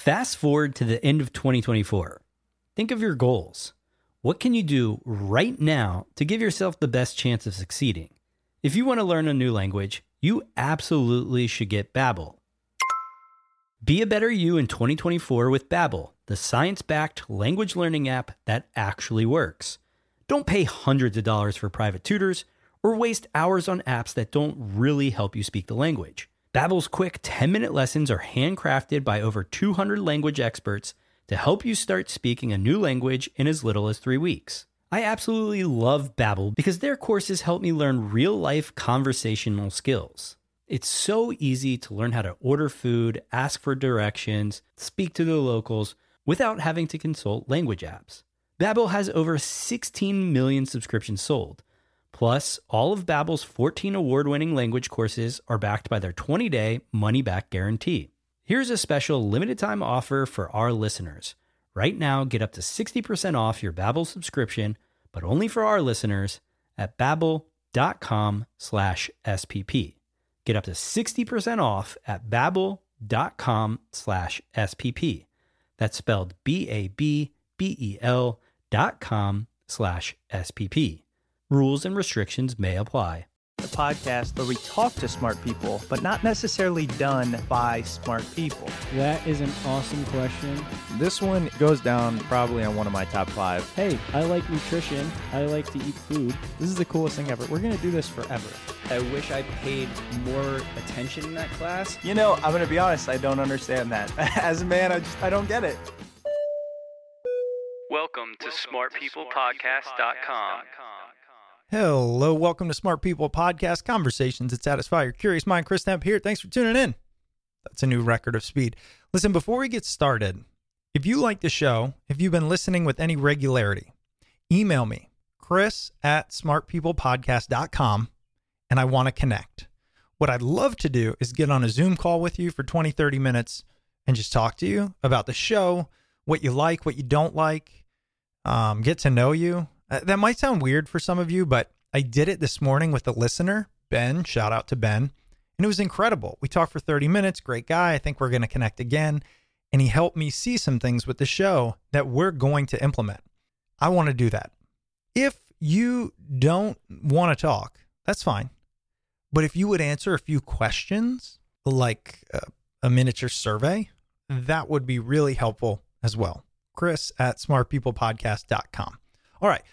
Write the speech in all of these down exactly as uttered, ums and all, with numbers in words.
Fast forward to the end of twenty twenty-four. Think of your goals. What can you do right now to give yourself the best chance of succeeding? If you want to learn a new language, you absolutely should get Babbel. Be a better you in twenty twenty-four with Babbel, the science-backed language learning app that actually works. Don't pay hundreds of dollars for private tutors or waste hours on apps that don't really help you speak the language. Babbel's quick ten-minute lessons are handcrafted by over two hundred language experts to help you start speaking a new language in as little as three weeks. I absolutely love Babbel because their courses help me learn real-life conversational skills. It's so easy to learn how to order food, ask for directions, speak to the locals without having to consult language apps. Babbel has over sixteen million subscriptions sold. Plus, all of Babbel's fourteen award-winning language courses are backed by their twenty-day money-back guarantee. Here's a special limited-time offer for our listeners. Right now, get up to sixty percent off your Babbel subscription, but only for our listeners at babbel.com slash SPP. Get up to sixty percent off at babbel.com slash SPP. That's spelled B A B B E L dot com slash SPP. Rules and restrictions may apply. The podcast where we talk to smart people, but not necessarily done by smart people. That is an awesome question. This one goes down probably on one of my top five. Hey, I like nutrition. I like to eat food. This is the coolest thing ever. We're going to do this forever. I wish I paid more attention in that class. You know, I'm going to be honest, I don't understand that. As a man, I just, I don't get it. Welcome to smart people podcast dot com. Hello, welcome to Smart People Podcast, conversations that satisfy your curious mind. Chris Temp here. Thanks for tuning in. That's a new record of speed. Listen, before we get started, if you like the show, if you've been listening with any regularity, email me, Chris at smart people podcast dot com, and I want to connect. What I'd love to do is get on a Zoom call with you for twenty, thirty minutes and just talk to you about the show, what you like, what you don't like, um, get to know you. Uh, that might sound weird for some of you, but I did it this morning with a listener, Ben. Shout out to Ben. And it was incredible. We talked for thirty minutes. Great guy. I think we're going to connect again. And he helped me see some things with the show that we're going to implement. I want to do that. If you don't want to talk, that's fine. But if you would answer a few questions, like a, a miniature survey, that would be really helpful as well. Chris at smart people podcast dot com. All right.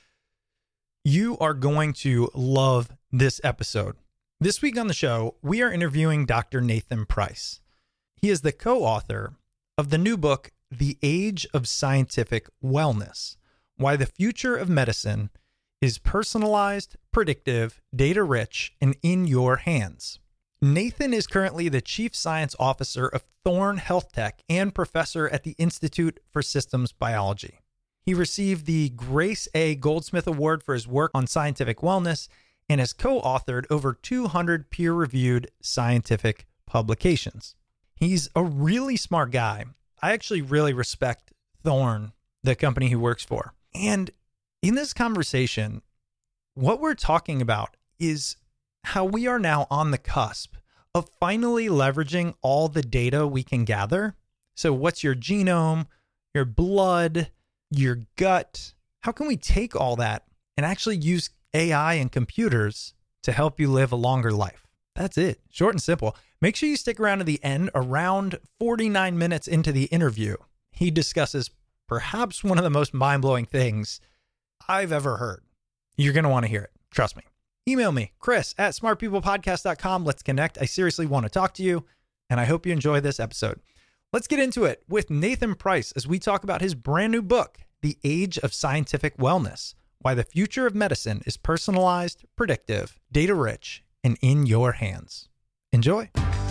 You are going to love this episode. This week on the show, we are interviewing Doctor Nathan Price. He is the co-author of the new book, The Age of Scientific Wellness: Why the Future of Medicine is Personalized, Predictive, Data-Rich, and in Your Hands. Nathan is currently the Chief Science Officer of Thorne Health Tech and professor at the Institute for Systems Biology. He received the Grace A. Goldsmith Award for his work on scientific wellness and has co-authored over two hundred peer-reviewed scientific publications. He's a really smart guy. I actually really respect Thorne, the company he works for. And in this conversation, what we're talking about is how we are now on the cusp of finally leveraging all the data we can gather. So what's your genome, your blood, your gut? How can we take all that and actually use A I and computers to help you live a longer life? That's it. Short and simple. Make sure you stick around to the end. Around forty-nine minutes into the interview, he discusses perhaps one of the most mind-blowing things I've ever heard. You're going to want to hear it. Trust me. Email me, Chris at smart people podcast dot com. Let's connect. I seriously want to talk to you, and I hope you enjoy this episode. Let's get into it with Nathan Price as we talk about his brand new book, The Age of Scientific Wellness: Why the Future of Medicine is Personalized, Predictive, Data-Rich, and in Your Hands. Enjoy.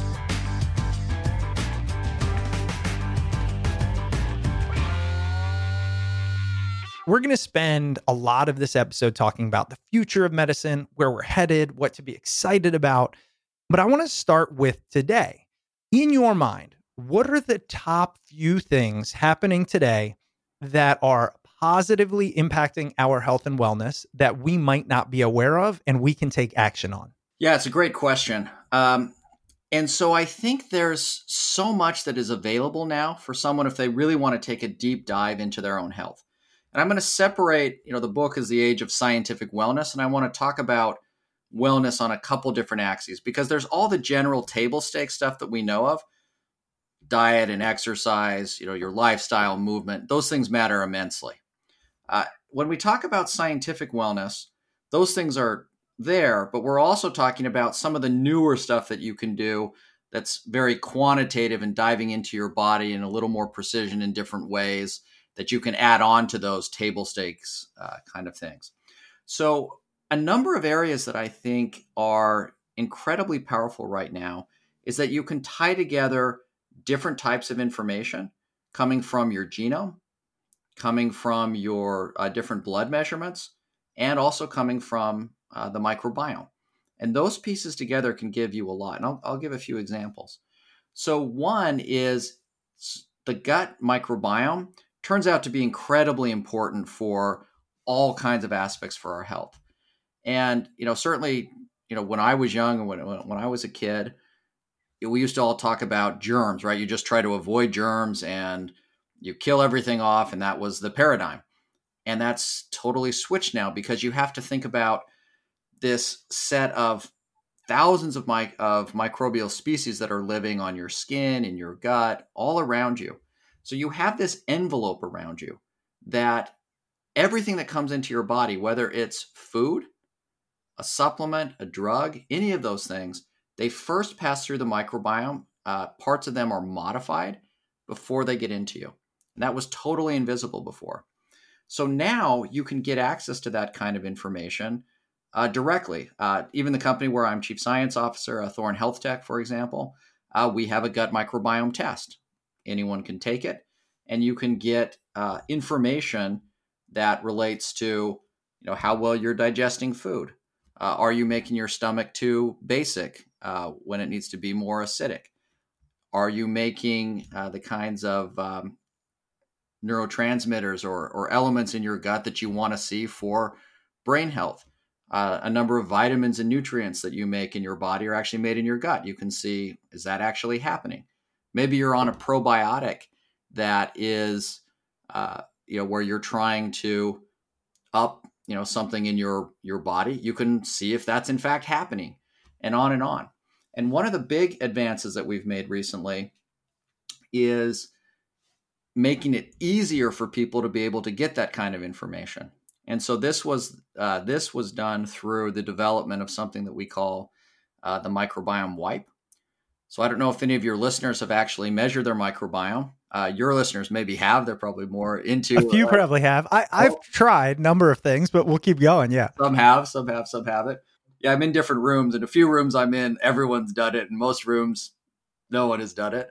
We're going to spend a lot of this episode talking about the future of medicine, where we're headed, what to be excited about. But I want to start with today. In your mind, what are the top few things happening today that are positively impacting our health and wellness that we might not be aware of and we can take action on? Yeah, it's a great question. Um, And so I think there's so much that is available now for someone if they really want to take a deep dive into their own health. And I'm going to separate, you know, the book is The Age of Scientific Wellness, and I want to talk about wellness on a couple different axes, because there's all the general table stake stuff that we know of, diet and exercise, you know, your lifestyle, movement, those things matter immensely. Uh, when we talk about scientific wellness, those things are there, but we're also talking about some of the newer stuff that you can do that's very quantitative and diving into your body in a little more precision in different ways that you can add on to those table stakes uh, kind of things. So a number of areas that I think are incredibly powerful right now is that you can tie together different types of information coming from your genome, coming from your uh, different blood measurements, and also coming from uh, the microbiome. And those pieces together can give you a lot. And I'll, I'll give a few examples. So one is the gut microbiome turns out to be incredibly important for all kinds of aspects for our health. And, you know, certainly, you know, when I was young and when, when I was a kid, we used to all talk about germs, right? You just try to avoid germs and you kill everything off. And that was the paradigm. And that's totally switched now, because you have to think about this set of thousands of, my, of microbial species that are living on your skin, in your gut, all around you. So you have this envelope around you that everything that comes into your body, whether it's food, a supplement, a drug, any of those things, they first pass through the microbiome. Uh, parts of them are modified before they get into you. And that was totally invisible before. So now you can get access to that kind of information uh, directly. Uh, even the company where I'm chief science officer, uh, Thorne Health Tech, for example, uh, we have a gut microbiome test. Anyone can take it, and you can get uh, information that relates to, you know, how well you're digesting food. Uh, are you making your stomach too basic uh, when it needs to be more acidic? Are you making uh, the kinds of um, neurotransmitters or, or elements in your gut that you want to see for brain health? Uh, a number of vitamins and nutrients that you make in your body are actually made in your gut. You can see, is that actually happening? Maybe you're on a probiotic that is, uh, you know, where you're trying to up, you know, something in your, your body. You can see if that's in fact happening, and on and on. And one of the big advances that we've made recently is making it easier for people to be able to get that kind of information. And so this was uh, this was done through the development of something that we call uh, the microbiome wipe. So I don't know if any of your listeners have actually measured their microbiome. Uh, your listeners maybe have. They're probably more into. A few uh, probably have. I, I've oh, tried a number of things, but we'll keep going. Yeah. Some have, some have, some haven't. Yeah, I'm in different rooms. And a few rooms I'm in, everyone's done it. And most rooms, no one has done it.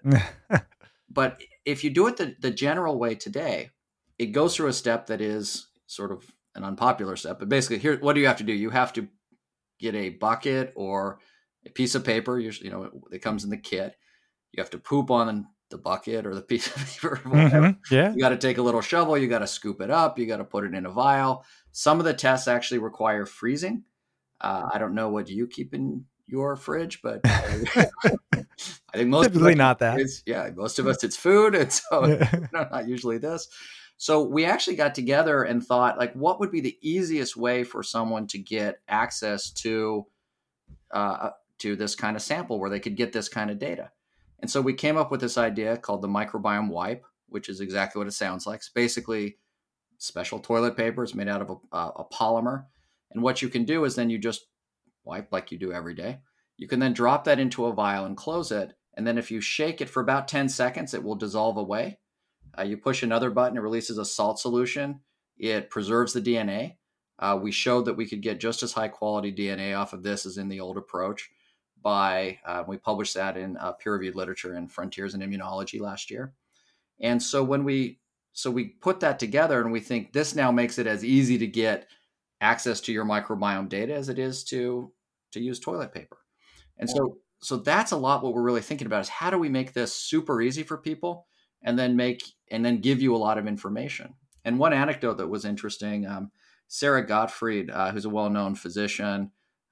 But if you do it the, the general way today, it goes through a step that is sort of an unpopular step. But basically, here, what do you have to do? You have to get a bucket or a piece of paper. Usually, you know, it comes in the kit. You have to poop on the bucket or the piece of paper. Or whatever. Mm-hmm. Yeah. You got to take a little shovel. You got to scoop it up. You got to put it in a vial. Some of the tests actually require freezing. Uh, I don't know what you keep in your fridge, but I think most typically of us, not that. It's, yeah, most of us it's food, and so not usually this. So we actually got together and thought, like, what would be the easiest way for someone to get access to uh, to this kind of sample where they could get this kind of data? And so we came up with this idea called the microbiome wipe, which is exactly what it sounds like. It's basically special toilet paper. It's made out of a, uh, a polymer. And what you can do is then you just wipe like you do every day. You can then drop that into a vial and close it. And then if you shake it for about ten seconds, it will dissolve away. Uh, you push another button, it releases a salt solution. It preserves the D N A. Uh, we showed that we could get just as high quality D N A off of this as in the old approach. By uh, we published that in uh, peer-reviewed literature in Frontiers in Immunology last year. And so when we so we put that together, and we think this now makes it as easy to get access to your microbiome data as it is to to use toilet paper. And so so that's a lot what we're really thinking about is how do we make this super easy for people and then make and then give you a lot of information. And one anecdote that was interesting, um, Sarah Gottfried, uh, who's a well-known physician,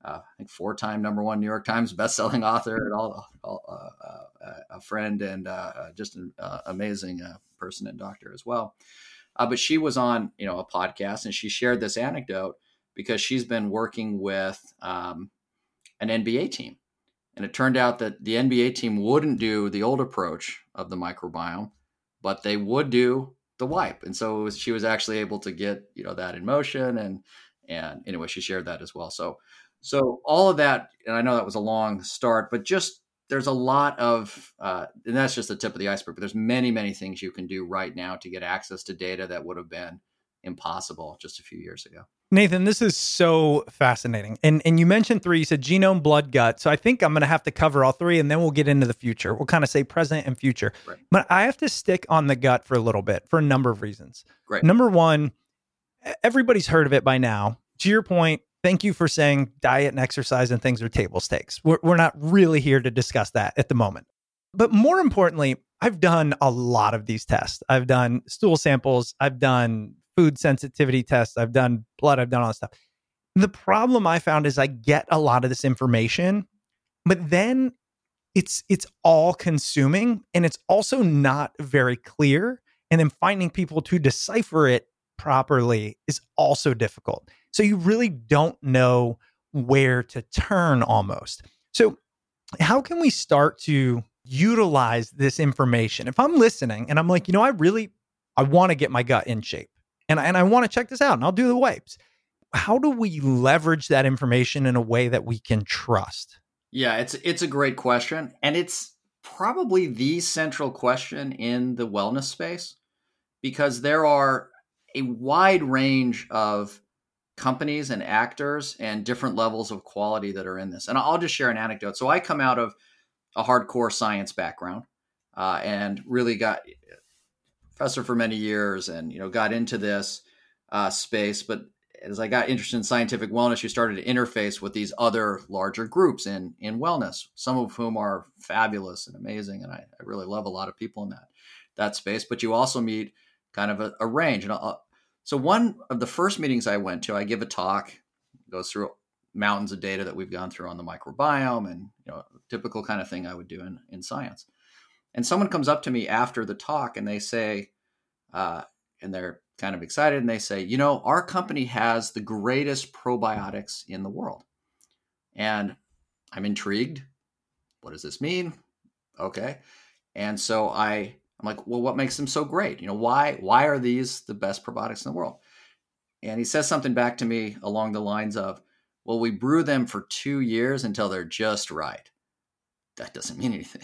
uh, I think four-time number one New York Times bestselling author, and all, all uh, uh, a friend and uh, just an uh, amazing uh, person and doctor as well. Uh, but she was on, you know, a podcast, and she shared this anecdote because she's been working with um, an N B A team. And it turned out that the N B A team wouldn't do the old approach of the microbiome, but they would do the wipe. And so it was, she was actually able to get, you know, that in motion. And, and anyway, she shared that as well. So, so all of that, and I know that was a long start, but just, there's a lot of, uh, and that's just the tip of the iceberg, but there's many, many things you can do right now to get access to data that would have been impossible just a few years ago. Nathan, this is so fascinating. And and you mentioned three, you said genome, blood, gut. So I think I'm going to have to cover all three, and then we'll get into the future. We'll kind of say present and future. Right. But I have to stick on the gut for a little bit for a number of reasons. Great. Number one, everybody's heard of it by now. To your point, thank you for saying diet and exercise and things are table stakes. We're, we're not really here to discuss that at the moment. But more importantly, I've done a lot of these tests. I've done stool samples. I've done food sensitivity tests. I've done blood. I've done all that stuff. The problem I found is I get a lot of this information, but then it's it's all consuming, and it's also not very clear. And then finding people to decipher it properly is also difficult. So you really don't know where to turn almost. So how can we start to utilize this information? If I'm listening and I'm like, you know, I really, I want to get my gut in shape. And I, and I want to check this out, and I'll do the wipes. How do we leverage that information in a way that we can trust? Yeah, it's it's a great question. And it's probably the central question in the wellness space, because there are a wide range of companies and actors and different levels of quality that are in this. And I'll just share an anecdote. So I come out of a hardcore science background uh, and really got professor for many years, and you know got into this uh, space. But as I got interested in scientific wellness, you started to interface with these other larger groups in in wellness, some of whom are fabulous and amazing, and I, I really love a lot of people in that that space. But you also meet kind of a, a range. And I'll, so one of the first meetings I went to, I give a talk, goes through mountains of data that we've gone through on the microbiome, and you know typical kind of thing I would do in in science. And someone comes up to me after the talk, and they say, uh, and they're kind of excited, and they say, you know, our company has the greatest probiotics in the world. And I'm intrigued. What does this mean? Okay. And so I, I'm like, well, what makes them so great? You know, why, why are these the best probiotics in the world? And he says something back to me along the lines of, well, we brew them for two years until they're just right. That doesn't mean anything.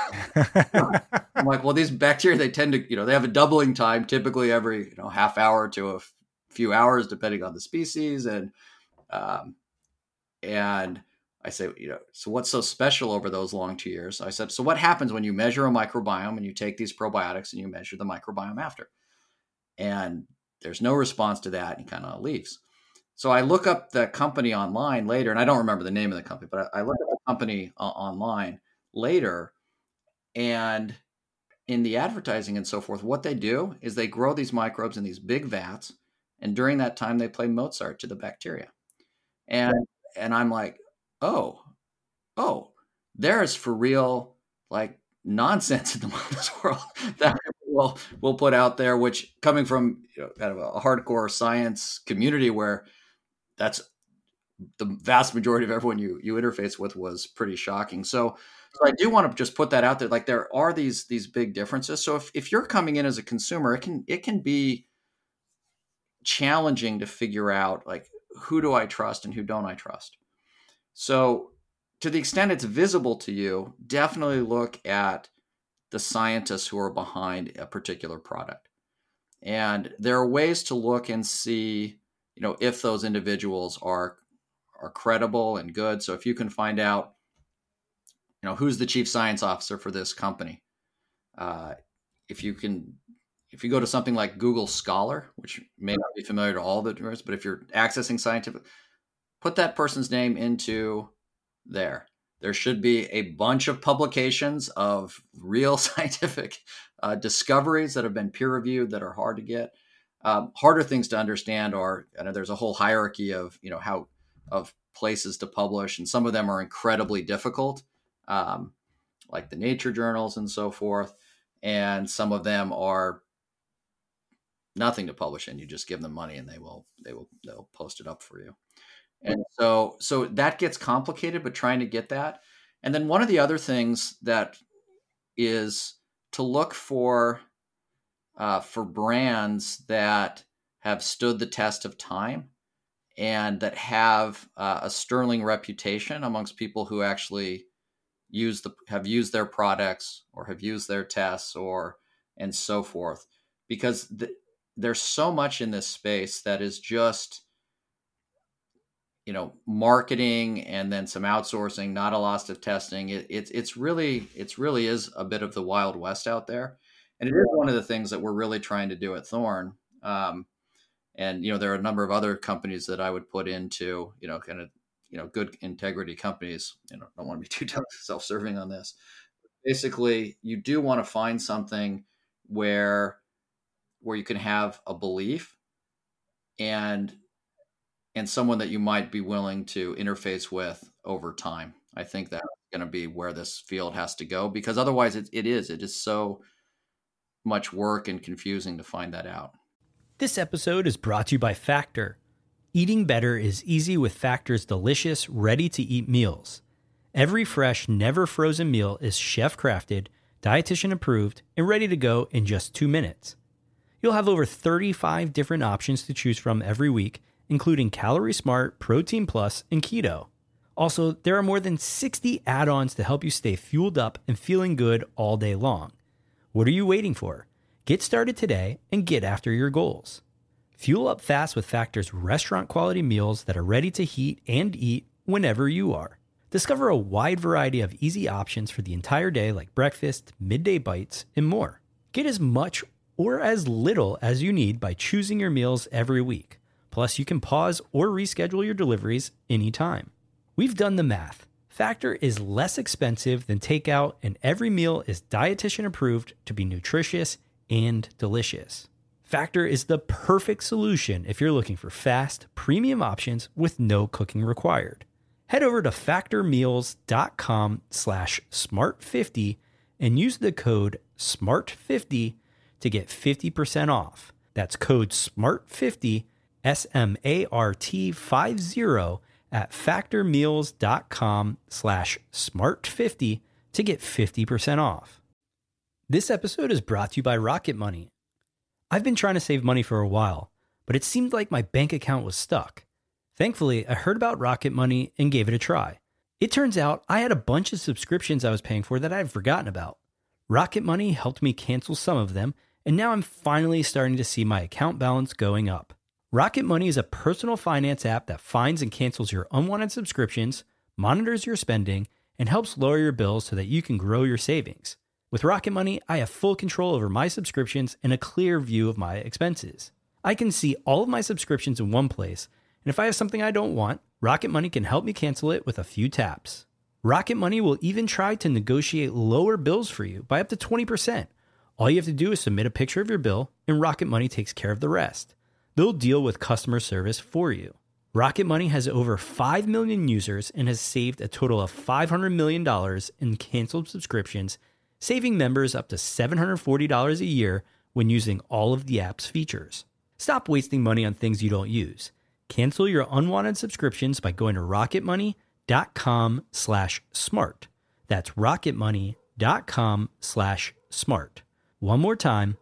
I'm like, well, these bacteria, they tend to, you know, they have a doubling time, typically every, you know, half hour to a f- few hours, depending on the species. And, um, and I say, you know, so what's so special over those long two years? I said, so what happens when you measure a microbiome and you take these probiotics and you measure the microbiome after? And there's no response to that. And he kind of leaves. So I look up the company online later, and I don't remember the name of the company, but I, I look up the company uh, online later, and in the advertising and so forth, what they do is they grow these microbes in these big vats, and during that time they play Mozart to the bacteria. And and I'm like, oh, oh, there is for real like nonsense in the wellness world that we'll we'll put out there, which coming from you know, kind of a hardcore science community where that's the vast majority of everyone you you interface with was pretty shocking. So, so I do want to just put that out there. Like there are these these big differences. So if, if you're coming in as a consumer, it can it can be challenging to figure out like who do I trust and who don't I trust. So to the extent it's visible to you, definitely look at the scientists who are behind a particular product. And there are ways to look and see, you know, if those individuals are are credible and good. So if you can find out, you know, who's the chief science officer for this company, uh, if you can, if you go to something like Google Scholar, which may not be familiar to all the viewers, but if you're accessing scientific, put that person's name into there. There should be a bunch of publications of real scientific uh, discoveries that have been peer reviewed that are hard to get. Um, harder things to understand are, I know there's a whole hierarchy of, you know, how of places to publish, and some of them are incredibly difficult, um, like the nature journals and so forth. And some of them are nothing to publish in. You just give them money and they will, they will, they'll post it up for you. And so, so that gets complicated, but trying to get that. And then one of the other things that is to look for, uh, for brands that have stood the test of time and that have uh, a sterling reputation amongst people who actually use the, have used their products or have used their tests or, and so forth, because the, there's so much in this space that is just, you know, marketing and then some outsourcing, not a lot of testing. It, it's it's really it's really is a bit of the Wild West out there, and it is one of the things that we're really trying to do at Thorne. Um, and you know, there are a number of other companies that I would put into, you know, kind of, you know, good integrity companies. You know, don't want to be too self-serving on this. Basically, you do want to find something where where you can have a belief and and someone that you might be willing to interface with over time. I think that's going to be where this field has to go, because otherwise it, it is, it is so much work and confusing to find that out. This episode is brought to you by Factor. Eating better is easy with Factor's delicious, ready-to-eat meals. Every fresh, never frozen meal is chef-crafted, dietitian approved, and ready to go in just two minutes. You'll have over thirty-five different options to choose from every week, including Calorie Smart, Protein Plus, and Keto. Also, there are more than sixty add-ons to help you stay fueled up and feeling good all day long. What are you waiting for? Get started today and get after your goals. Fuel up fast with Factor's restaurant-quality meals that are ready to heat and eat whenever you are. Discover a wide variety of easy options for the entire day, like breakfast, midday bites, and more. Get as much or as little as you need by choosing your meals every week. Plus, you can pause or reschedule your deliveries anytime. We've done the math. Factor is less expensive than takeout, and every meal is dietitian approved to be nutritious and delicious. Factor is the perfect solution if you're looking for fast, premium options with no cooking required. Head over to factormeals.com slash smart50 and use the code smart fifty to get fifty percent off. That's code smart fifty, S M A R T fifty at factormeals.com slash smart50 to get fifty percent off. This episode is brought to you by Rocket Money. I've been trying to save money for a while, but it seemed like my bank account was stuck. Thankfully, I heard about Rocket Money and gave it a try. It turns out I had a bunch of subscriptions I was paying for that I had forgotten about. Rocket Money helped me cancel some of them, and now I'm finally starting to see my account balance going up. Rocket Money is a personal finance app that finds and cancels your unwanted subscriptions, monitors your spending, and helps lower your bills so that you can grow your savings. With Rocket Money, I have full control over my subscriptions and a clear view of my expenses. I can see all of my subscriptions in one place, and if I have something I don't want, Rocket Money can help me cancel it with a few taps. Rocket Money will even try to negotiate lower bills for you by up to twenty percent. All you have to do is submit a picture of your bill, and Rocket Money takes care of the rest. They'll deal with customer service for you. Rocket Money has over five million users and has saved a total of five hundred million dollars in canceled subscriptions, saving members up to seven hundred forty dollars a year when using all of the app's features. Stop wasting money on things you don't use. Cancel your unwanted subscriptions by going to rocketmoney.com slash smart. That's rocketmoney.com slash smart. One more time,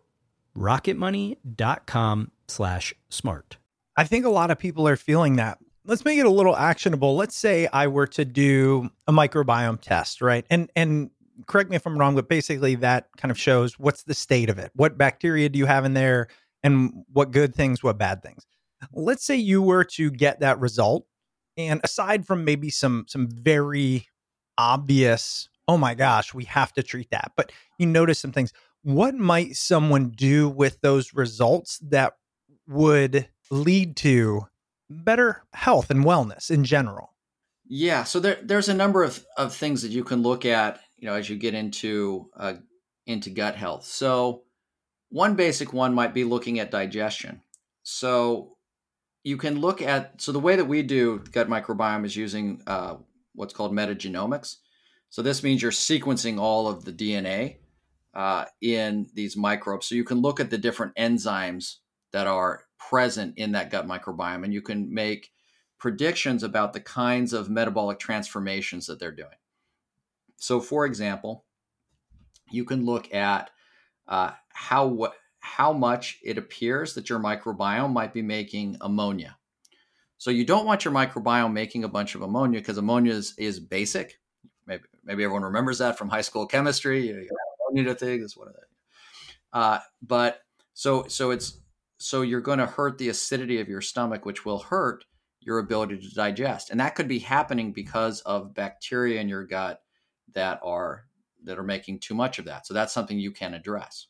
rocketmoney.com slash smart. I think a lot of people are feeling that. Let's make it a little actionable. Let's say I were to do a microbiome test, right? And and correct me if I'm wrong, but basically that kind of shows what's the state of it. What bacteria do you have in there, and what good things, what bad things. Let's say you were to get that result, and aside from maybe some some very obvious, oh my gosh, we have to treat that, but you notice some things. What might someone do with those results that would lead to better health and wellness in general? Yeah, so there, there's a number of, of things that you can look at, you know, as you get into uh, into gut health. So one basic one might be looking at digestion. So you can look at, so the way that we do gut microbiome is using uh, what's called metagenomics. So this means you're sequencing all of the D N A uh, in these microbes. So you can look at the different enzymes that are present in that gut microbiome, and you can make predictions about the kinds of metabolic transformations that they're doing. So for example, you can look at uh, how what how much it appears that your microbiome might be making ammonia. So you don't want your microbiome making a bunch of ammonia because ammonia is, is basic. Maybe maybe everyone remembers that from high school chemistry. You got ammonia to things, that's one of that. Uh, but so so it's so you're going to hurt the acidity of your stomach, which will hurt your ability to digest, and that could be happening because of bacteria in your gut that are that are making too much of that. So that's something you can address.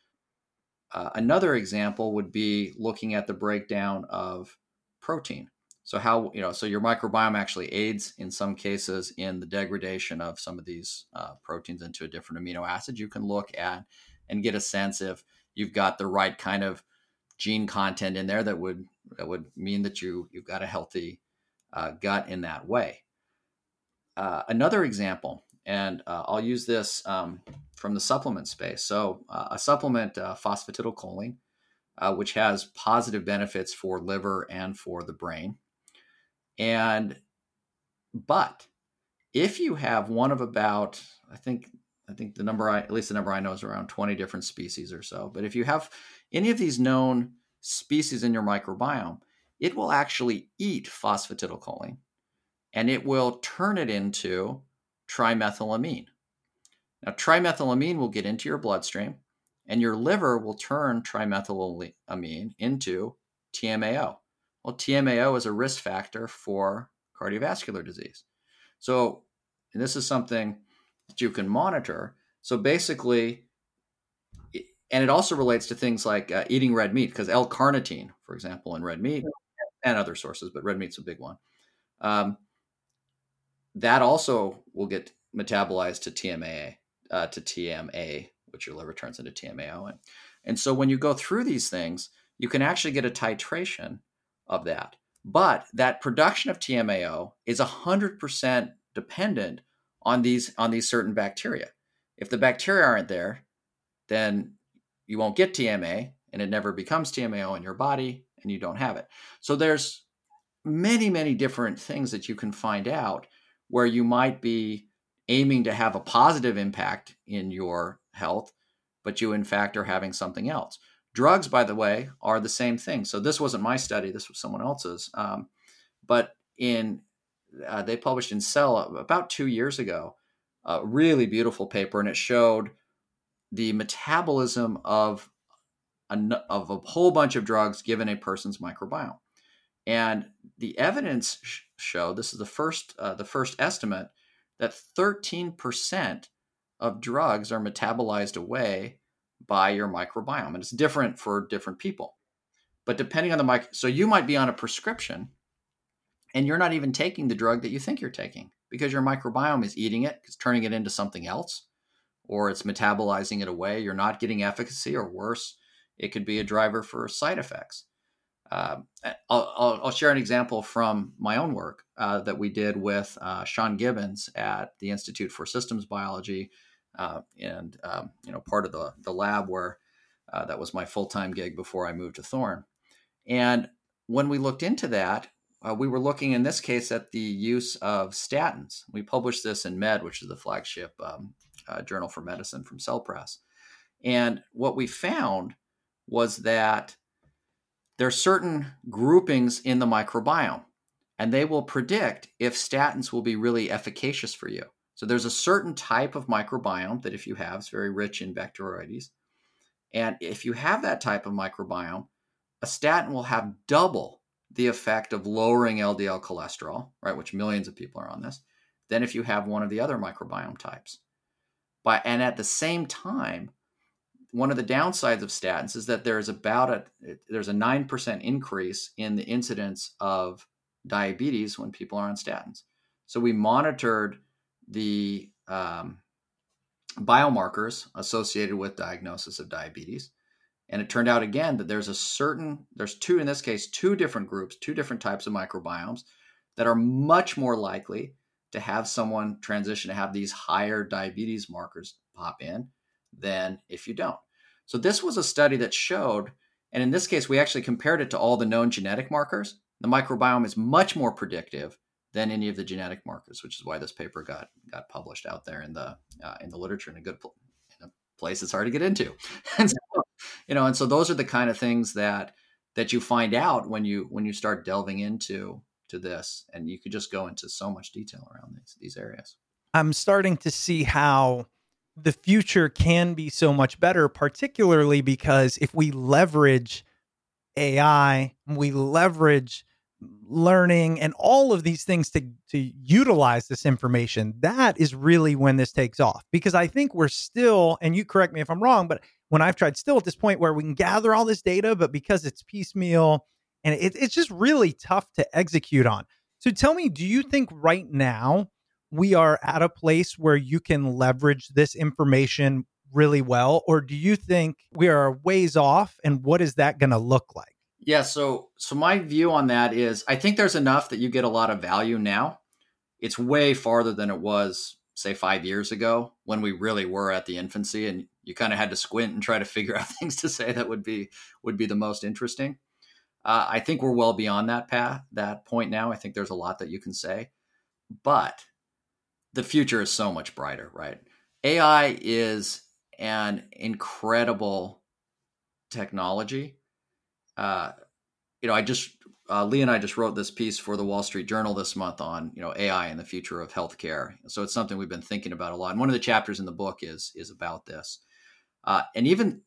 Uh, another example would be looking at the breakdown of protein. So how, you know, so your microbiome actually aids in some cases in the degradation of some of these uh, proteins into a different amino acid. You can look at and get a sense if you've got the right kind of gene content in there that would that would mean that you you've got a healthy uh, gut in that way. Uh, another example, and uh, I'll use this um, from the supplement space. So uh, a supplement, uh, phosphatidylcholine, uh, which has positive benefits for liver and for the brain. And, but if you have one of about, I think, I think the number, I, at least the number I know is around twenty different species or so. But if you have any of these known species in your microbiome, it will actually eat phosphatidylcholine and it will turn it into trimethylamine. Now, trimethylamine will get into your bloodstream and your liver will turn trimethylamine into T M A O. Well, T M A O is a risk factor for cardiovascular disease. So, and this is something that you can monitor. So basically, and it also relates to things like uh, eating red meat, because L-carnitine, for example, in red meat, and other sources, but red meat's a big one. Um, that also will get metabolized to T M A, uh, to T M A, which your liver turns into T M A O. And, and so when you go through these things, you can actually get a titration of that. But that production of T M A O is one hundred percent dependent on these on these certain bacteria. If the bacteria aren't there, then you won't get T M A, and it never becomes T M A O in your body, and you don't have it. So there's many, many different things that you can find out where you might be aiming to have a positive impact in your health, but you in fact are having something else. Drugs, by the way, are the same thing. So this wasn't my study, this was someone else's. Um, but in uh, they published in Cell about two years ago, a really beautiful paper, and it showed the metabolism of a, of a whole bunch of drugs given a person's microbiome. And the evidence sh- showed, this is the first uh, the first estimate, that thirteen percent of drugs are metabolized away by your microbiome. And it's different for different people. But depending on the mic, so you might be on a prescription and you're not even taking the drug that you think you're taking because your microbiome is eating it, it's turning it into something else, or it's metabolizing it away. You're not getting efficacy, or worse, it could be a driver for side effects. Uh, I'll, I'll, I'll share an example from my own work uh, that we did with uh, Sean Gibbons at the Institute for Systems Biology, uh, and um, you know, part of the the lab where uh, that was my full-time gig before I moved to Thorne. And when we looked into that, uh, we were looking in this case at the use of statins. We published this in Med, which is the flagship um, uh, journal for medicine from Cell Press. And what we found was that there are certain groupings in the microbiome, and they will predict if statins will be really efficacious for you. So there's a certain type of microbiome that if you have, it's very rich in Bacteroides. And if you have that type of microbiome, a statin will have double the effect of lowering L D L cholesterol, right, which millions of people are on this, than if you have one of the other microbiome types. By, and at the same time, one of the downsides of statins is that there's about a there's a nine percent increase in the incidence of diabetes when people are on statins. So we monitored the um, biomarkers associated with diagnosis of diabetes, And it turned out again that there's a certain, there's two, in this case, two different groups, two different types of microbiomes that are much more likely to have someone transition to have these higher diabetes markers pop in than if you don't. So this was a study that showed, and in this case, we actually compared it to all the known genetic markers. The microbiome is much more predictive than any of the genetic markers, which is why this paper got got published out there in the uh, in the literature in a good pl- in a place it's hard to get into. And so, you know, and so those are the kind of things that that you find out when you when you start delving into to this, and you could just go into so much detail around these these areas. I'm starting to see how the future can be so much better, particularly because if we leverage A I, we leverage learning and all of these things to, to utilize this information, that is really when this takes off. Because I think we're still, and you correct me if I'm wrong, but when I've tried, still at this point where we can gather all this data, but because it's piecemeal and it, it's just really tough to execute on. So tell me, do you think right now we are at a place where you can leverage this information really well? Or do you think we are ways off, and what is that going to look like? Yeah, so so my view on that is I think there's enough that you get a lot of value now. It's way farther than it was, say, five years ago when we really were at the infancy, and you kind of had to squint and try to figure out things to say that would be would be the most interesting. Uh, I think we're well beyond that path, that point now. I think there's a lot that you can say, but the future is so much brighter, right? A I is an incredible technology. Uh, you know, I just, uh, Lee and I just wrote this piece for the Wall Street Journal this month on, you know, A I and the future of healthcare. So it's something we've been thinking about a lot. And one of the chapters in the book is, is about this. Uh, and even,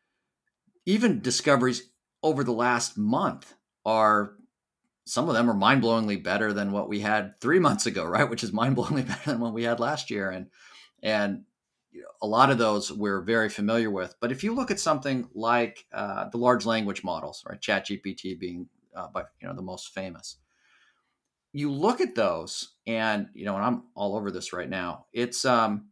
even discoveries over the last month are, some of them are mind-blowingly better than what we had three months ago, right? Which is mind-blowingly better than what we had last year. And, and, you know, a lot of those we're very familiar with. But if you look at something like uh, the large language models, right, ChatGPT being uh, by you know the most famous, you look at those, and you know, and I'm all over this right now. It's um,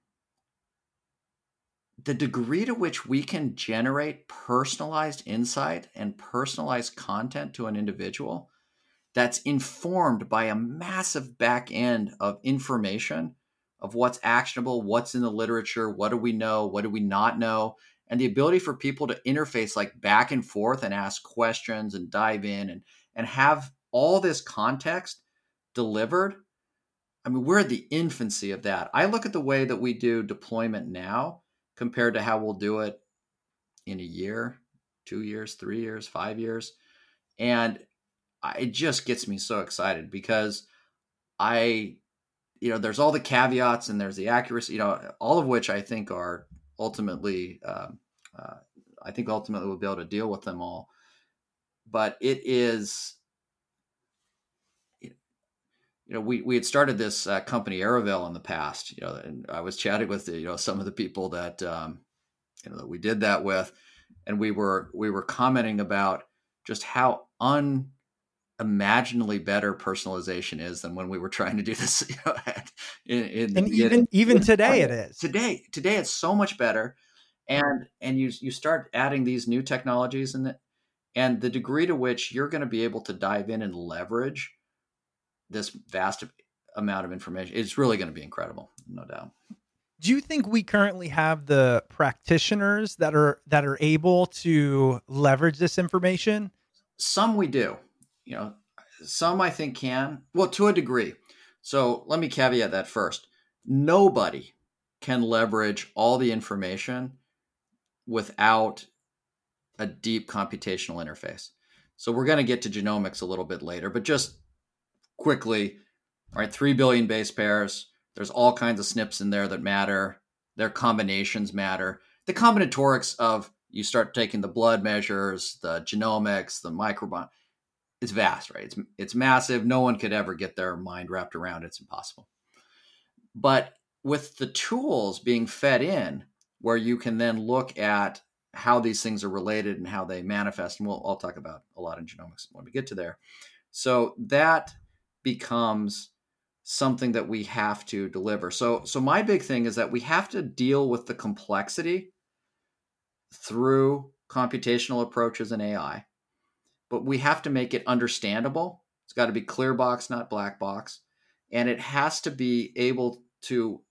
the degree to which we can generate personalized insight and personalized content to an individual that's informed by a massive back end of information of what's actionable, what's in the literature, what do we know, what do we not know, and the ability for people to interface like back and forth and ask questions and dive in and, and have all this context delivered. I mean, we're at the infancy of that. I look at the way that we do deployment now compared to how we'll do it in a year, two years, three years, five years. And it just gets me so excited because I, you know, there's all the caveats and there's the accuracy, you know, all of which I think are ultimately, uh, uh, I think ultimately we'll be able to deal with them all. But it is, you know, we, we had started this uh, company Aeroville in the past, you know, and I was chatting with, you know, some of the people that, um, you know, that we did that with, and we were, we were commenting about just how un, imaginably better personalization is than when we were trying to do this. You know, in, in, and even in, even in, today it is. Today, today it's so much better, and and you you start adding these new technologies in it, and the degree to which you're going to be able to dive in and leverage this vast amount of information, it's really going to be incredible, no doubt. Do you think we currently have the practitioners that are that are able to leverage this information? Some we do. You know, some I think can, well, to a degree. So let me caveat that first. Nobody can leverage all the information without a deep computational interface. So we're going to get to genomics a little bit later, but just quickly, all right, three billion base pairs. There's all kinds of S N Ps in there that matter. Their combinations matter. The combinatorics of you start taking the blood measures, the genomics, the microbiome, it's vast, right? It's it's massive. No one could ever get their mind wrapped around it. It's impossible. But with the tools being fed in, where you can then look at how these things are related and how they manifest, and we'll I'll talk about a lot in genomics when we get to there. So that becomes something that we have to deliver. So so my big thing is that we have to deal with the complexity through computational approaches in A I, but we have to make it understandable. It's got to be clear box, not black box. And it has to be able to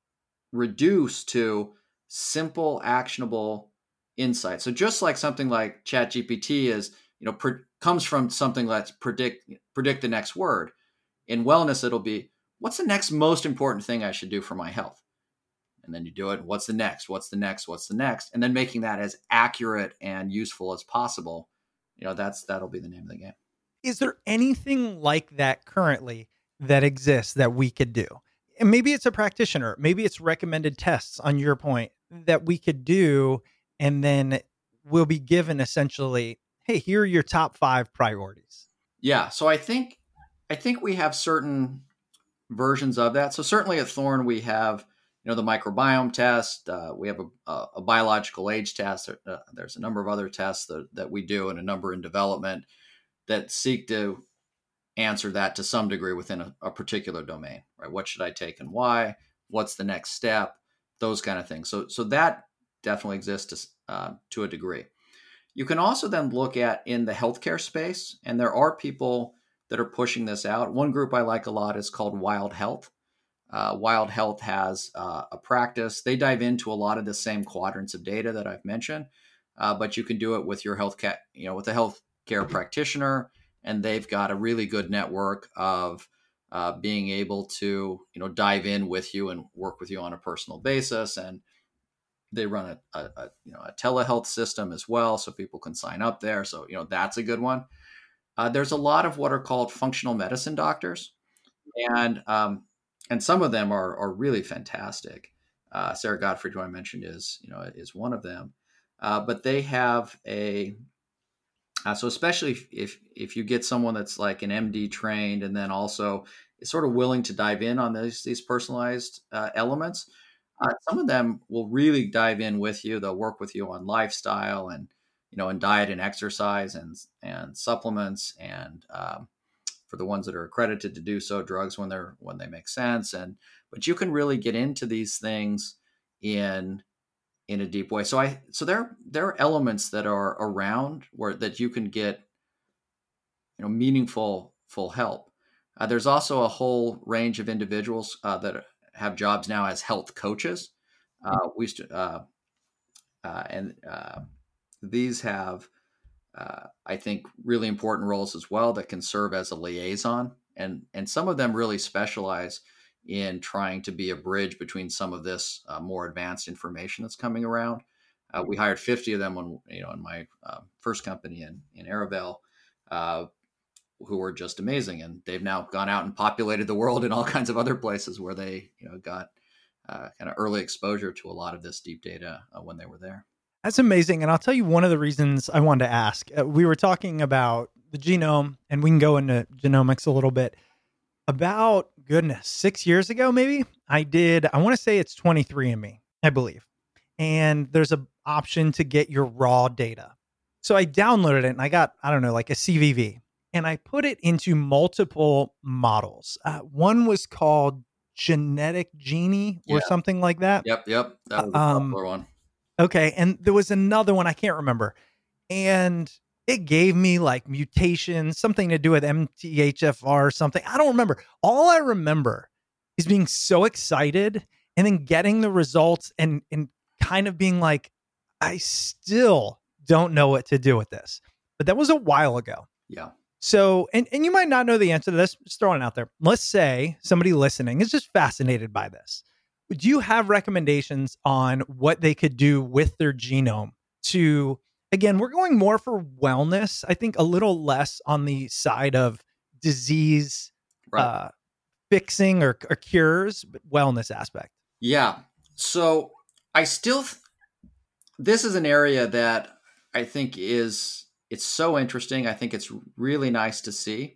reduce to simple, actionable insights. So just like something like ChatGPT is, you know, pre- comes from something that's predict predict the next word. In wellness, it'll be, what's the next most important thing I should do for my health? And then you do it. What's the next? What's the next? What's the next? And then making that as accurate and useful as possible. You know, that's that'll be the name of the game. Is there anything like that currently that exists that we could do? And maybe it's a practitioner, maybe it's recommended tests on your point that we could do, and then we'll be given essentially, hey, here are your top five priorities. Yeah. So I think I think we have certain versions of that. So certainly at Thorne, we have, you know, the microbiome test. Uh, we have a, a, a biological age test. Uh, there's a number of other tests that, that we do, and a number in development that seek to answer that to some degree within a, a particular domain, right? What should I take and why? What's the next step? Those kind of things. So, so that definitely exists to, uh, to a degree. You can also then look at in the healthcare space, and there are people that are pushing this out. One group I like a lot is called Wild Health. Uh, Wild Health has uh, a practice. They dive into a lot of the same quadrants of data that I've mentioned, uh, but you can do it with your healthcare, you know, with a healthcare practitioner, and they've got a really good network of uh, being able to, you know, dive in with you and work with you on a personal basis. And they run a, a, a you know a telehealth system as well, so people can sign up there. So, you know, that's a good one. Uh, there's a lot of what are called functional medicine doctors, and um, and some of them are are really fantastic. Uh, Sarah Gottfried, who I mentioned, is you know is one of them. Uh, but they have a uh, so especially if, if if you get someone that's like an M D trained, and then also is sort of willing to dive in on these these personalized uh, elements. Uh, some of them will really dive in with you. They'll work with you on lifestyle and, you know, and diet and exercise and, and supplements. And um, for the ones that are accredited to do so, drugs when they're, when they make sense. And, but you can really get into these things in, in a deep way. So I, so there, there are elements that are around where, that you can get, you know, meaningful, full help. Uh, there's also a whole range of individuals uh, that have jobs now as health coaches. Uh, we used to, uh, uh, and uh, these have, uh, I think, really important roles as well that can serve as a liaison. And, and some of them really specialize in trying to be a bridge between some of this uh, more advanced information that's coming around. Uh, we hired fifty of them when, you know, in my uh, first company in, in Aravel, uh, who were just amazing. And they've now gone out and populated the world in all kinds of other places where they, you know, got uh, kind of early exposure to a lot of this deep data uh, when they were there. That's amazing. And I'll tell you one of the reasons I wanted to ask. Uh, we were talking about the genome, and we can go into genomics a little bit. About, goodness, six years ago, maybe, I did, I want to say it's twenty-three and me, I believe. And there's an option to get your raw data. So I downloaded it, and I got, I don't know, like a C V V. And I put it into multiple models. Uh, one was called Genetic Genie or Yeah. something like that. Yep. Yep. That was a Um, popular one. Okay. And there was another one, I can't remember. And it gave me like mutations, something to do with M T H F R or something. I don't remember. All I remember is being so excited and then getting the results and, and kind of being like, I still don't know what to do with this. But that was a while ago. Yeah. So, and, and you might not know the answer to this, just throwing it out there. Let's say somebody listening is just fascinated by this. Do you have recommendations on what they could do with their genome to, again, we're going more for wellness, I think a little less on the side of disease Right. uh, fixing or, or cures, but wellness aspect. Yeah. So I still, th- this is an area that I think is, it's so interesting. I think it's really nice to see.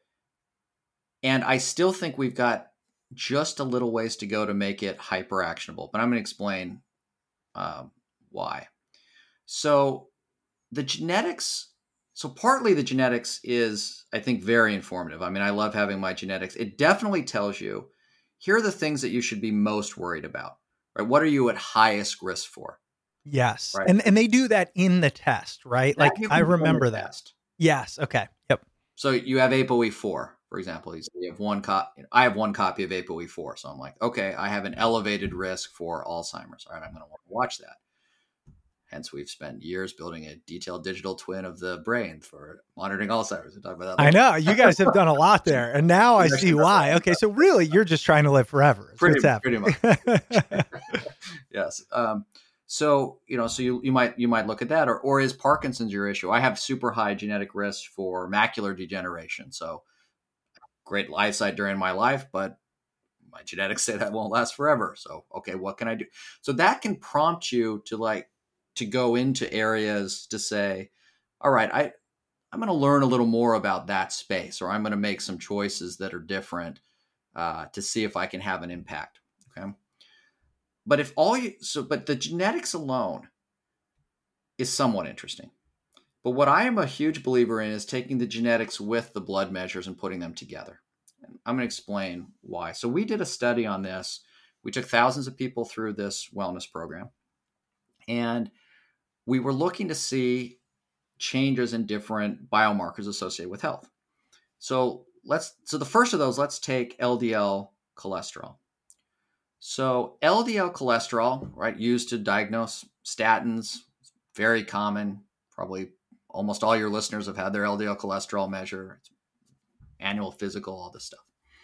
And I still think we've got just a little ways to go to make it hyper actionable, but I'm going to explain um, why. So the genetics, so partly the genetics is, I think, very informative. I mean, I love having my genetics. It definitely tells you, here are the things that you should be most worried about, right? What are you at highest risk for? Yes. Right. And and they do that in the test, right? That Like you I can do in the remember that. test. Yes. Okay. Yep. So you have A P O E four, for example. You have one copy. I have one copy of A P O E four. So I'm like, okay, I have an elevated risk for Alzheimer's. All right, I'm going to want to watch that. Hence, we've spent years building a detailed digital twin of the brain for monitoring Alzheimer's. We'll talk about that I later. know you guys have done a lot there, and now I see why. Okay, so really, you're just trying to live forever. That's Pretty, what's pretty happening. much. Yes. Um, so you know, so you, you might you might look at that, or or is Parkinson's your issue? I have super high genetic risk for macular degeneration. So great eyesight during my life, but my genetics say that won't last forever. So okay, what can I do? So that can prompt you to like. to go into areas to say, all right, I, I'm going to learn a little more about that space, or I'm going to make some choices that are different uh, to see if I can have an impact. Okay. But if all you, so, but the genetics alone is somewhat interesting. But what I am a huge believer in is taking the genetics with the blood measures and putting them together. And I'm going to explain why. So we did a study on this. We took thousands of people through this wellness program, and we were looking to see changes in different biomarkers associated with health. So let's, so the first of those, let's take L D L cholesterol. So L D L cholesterol, right, used to diagnose statins, very common. Probably almost all your listeners have had their L D L cholesterol measure, annual physical, all this stuff.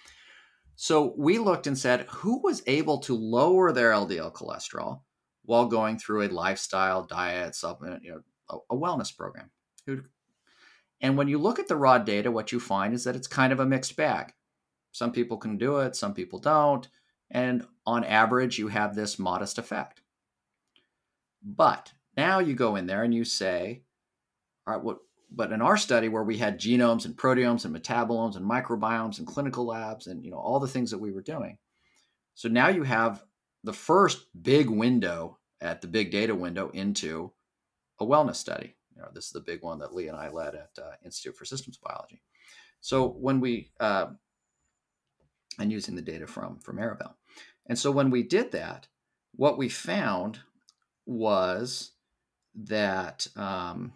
So we looked and said, who was able to lower their L D L cholesterol while going through a lifestyle, diet, supplement, you know, a, a wellness program. And when you look at the raw data, what you find is that it's kind of a mixed bag. Some people can do it, some people don't. And on average, you have this modest effect. But now you go in there and you say, all right, what, but in our study where we had genomes and proteomes and metabolomes and microbiomes and clinical labs and, you know, all the things that we were doing. So now you have the first big window at the big data window into a wellness study. You know, this is the big one that Lee and I led at uh, Institute for Systems Biology. So when we, uh, and using the data from, from Arabelle. And so when we did that, what we found was that um,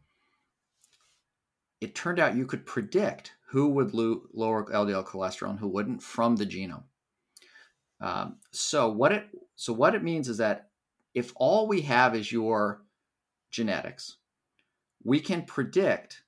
it turned out you could predict who would lo- lower L D L cholesterol and who wouldn't from the genome. Um, so what it so what it means is that if all we have is your genetics, we can predict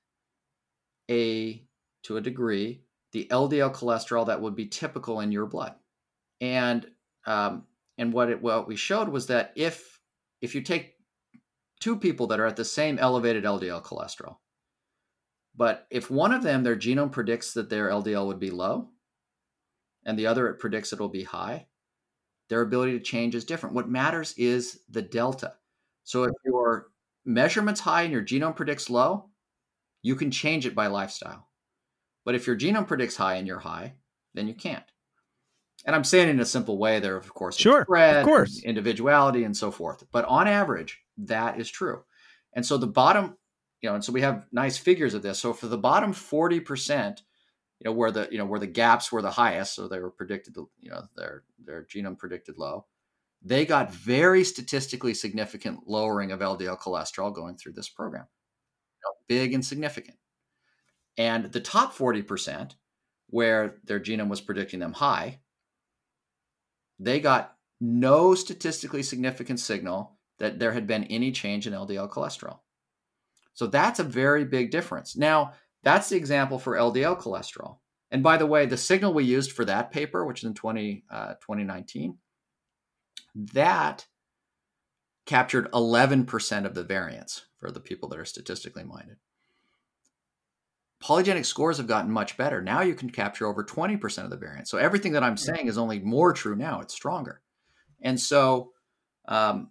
a to a degree the L D L cholesterol that would be typical in your blood. And um, and what it what we showed was that if if you take two people that are at the same elevated L D L cholesterol, but if one of them, their genome predicts that their L D L would be low, and the other, it predicts it will be high, their ability to change is different. What matters is the delta. So if your measurement's high and your genome predicts low, you can change it by lifestyle. But if your genome predicts high and you're high, then you can't. And I'm saying it in a simple way there, of course, Sure, spread, of course, individuality and so forth. But on average, that is true. And so the bottom, you know, and so we have nice figures of this. So for the bottom forty percent, you know, where the, you know, where the gaps were the highest, so they were predicted, you know, their, their genome predicted low, they got very statistically significant lowering of L D L cholesterol going through this program. You know, big and significant. And the top forty percent, where their genome was predicting them high, they got no statistically significant signal that there had been any change in L D L cholesterol. So that's a very big difference. Now, that's the example for L D L cholesterol. And by the way, the signal we used for that paper, which is in twenty, uh, twenty nineteen, that captured eleven percent of the variance for the people that are statistically minded. Polygenic scores have gotten much better. Now you can capture over twenty percent of the variance. So everything that I'm saying is only more true now. It's stronger. And so, um,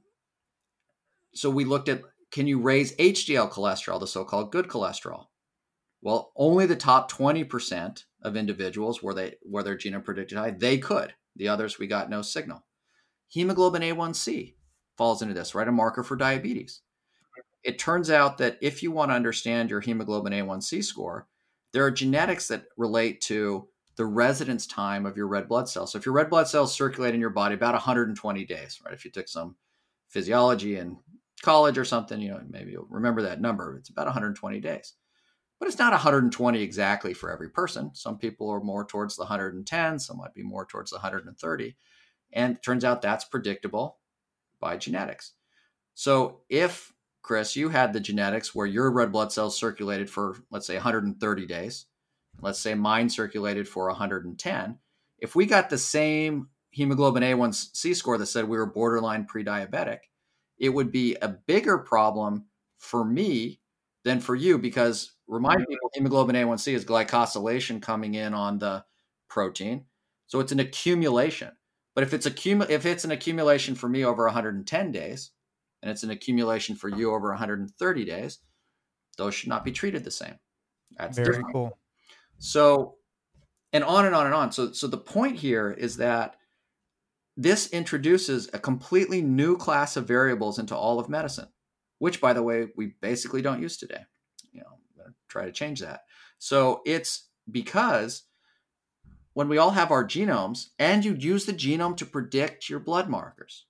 so we looked at, can you raise H D L cholesterol, the so-called good cholesterol? Well, only the top twenty percent of individuals where they where their genome predicted high, they could. The others, we got no signal. Hemoglobin A one C falls into this, right? A marker for diabetes. It turns out that if you want to understand your hemoglobin A one C score, there are genetics that relate to the residence time of your red blood cells. So if your red blood cells circulate in your body about one hundred twenty days, right? If you took some physiology and college or something, you know, maybe you'll remember that number. It's about one hundred twenty days. But it's not one hundred twenty exactly for every person. Some people are more towards the one hundred ten, some might be more towards the one hundred thirty. And it turns out that's predictable by genetics. So if, Chris, you had the genetics where your red blood cells circulated for, let's say, one hundred thirty days, let's say mine circulated for one hundred ten, if we got the same hemoglobin A one C score that said we were borderline pre-diabetic, it would be a bigger problem for me than for you, because remind people, hemoglobin A one C is glycosylation coming in on the protein. So it's an accumulation. But if it's accumu- if it's an accumulation for me over one hundred ten days, and it's an accumulation for you over one hundred thirty days, those should not be treated the same. That's Very different. cool. So, and on and on and on. So, so the point here is that this introduces a completely new class of variables into all of medicine, which, by the way, we basically don't use today. You know, I'm going to try to change that. So it's because when we all have our genomes and you use the genome to predict your blood markers,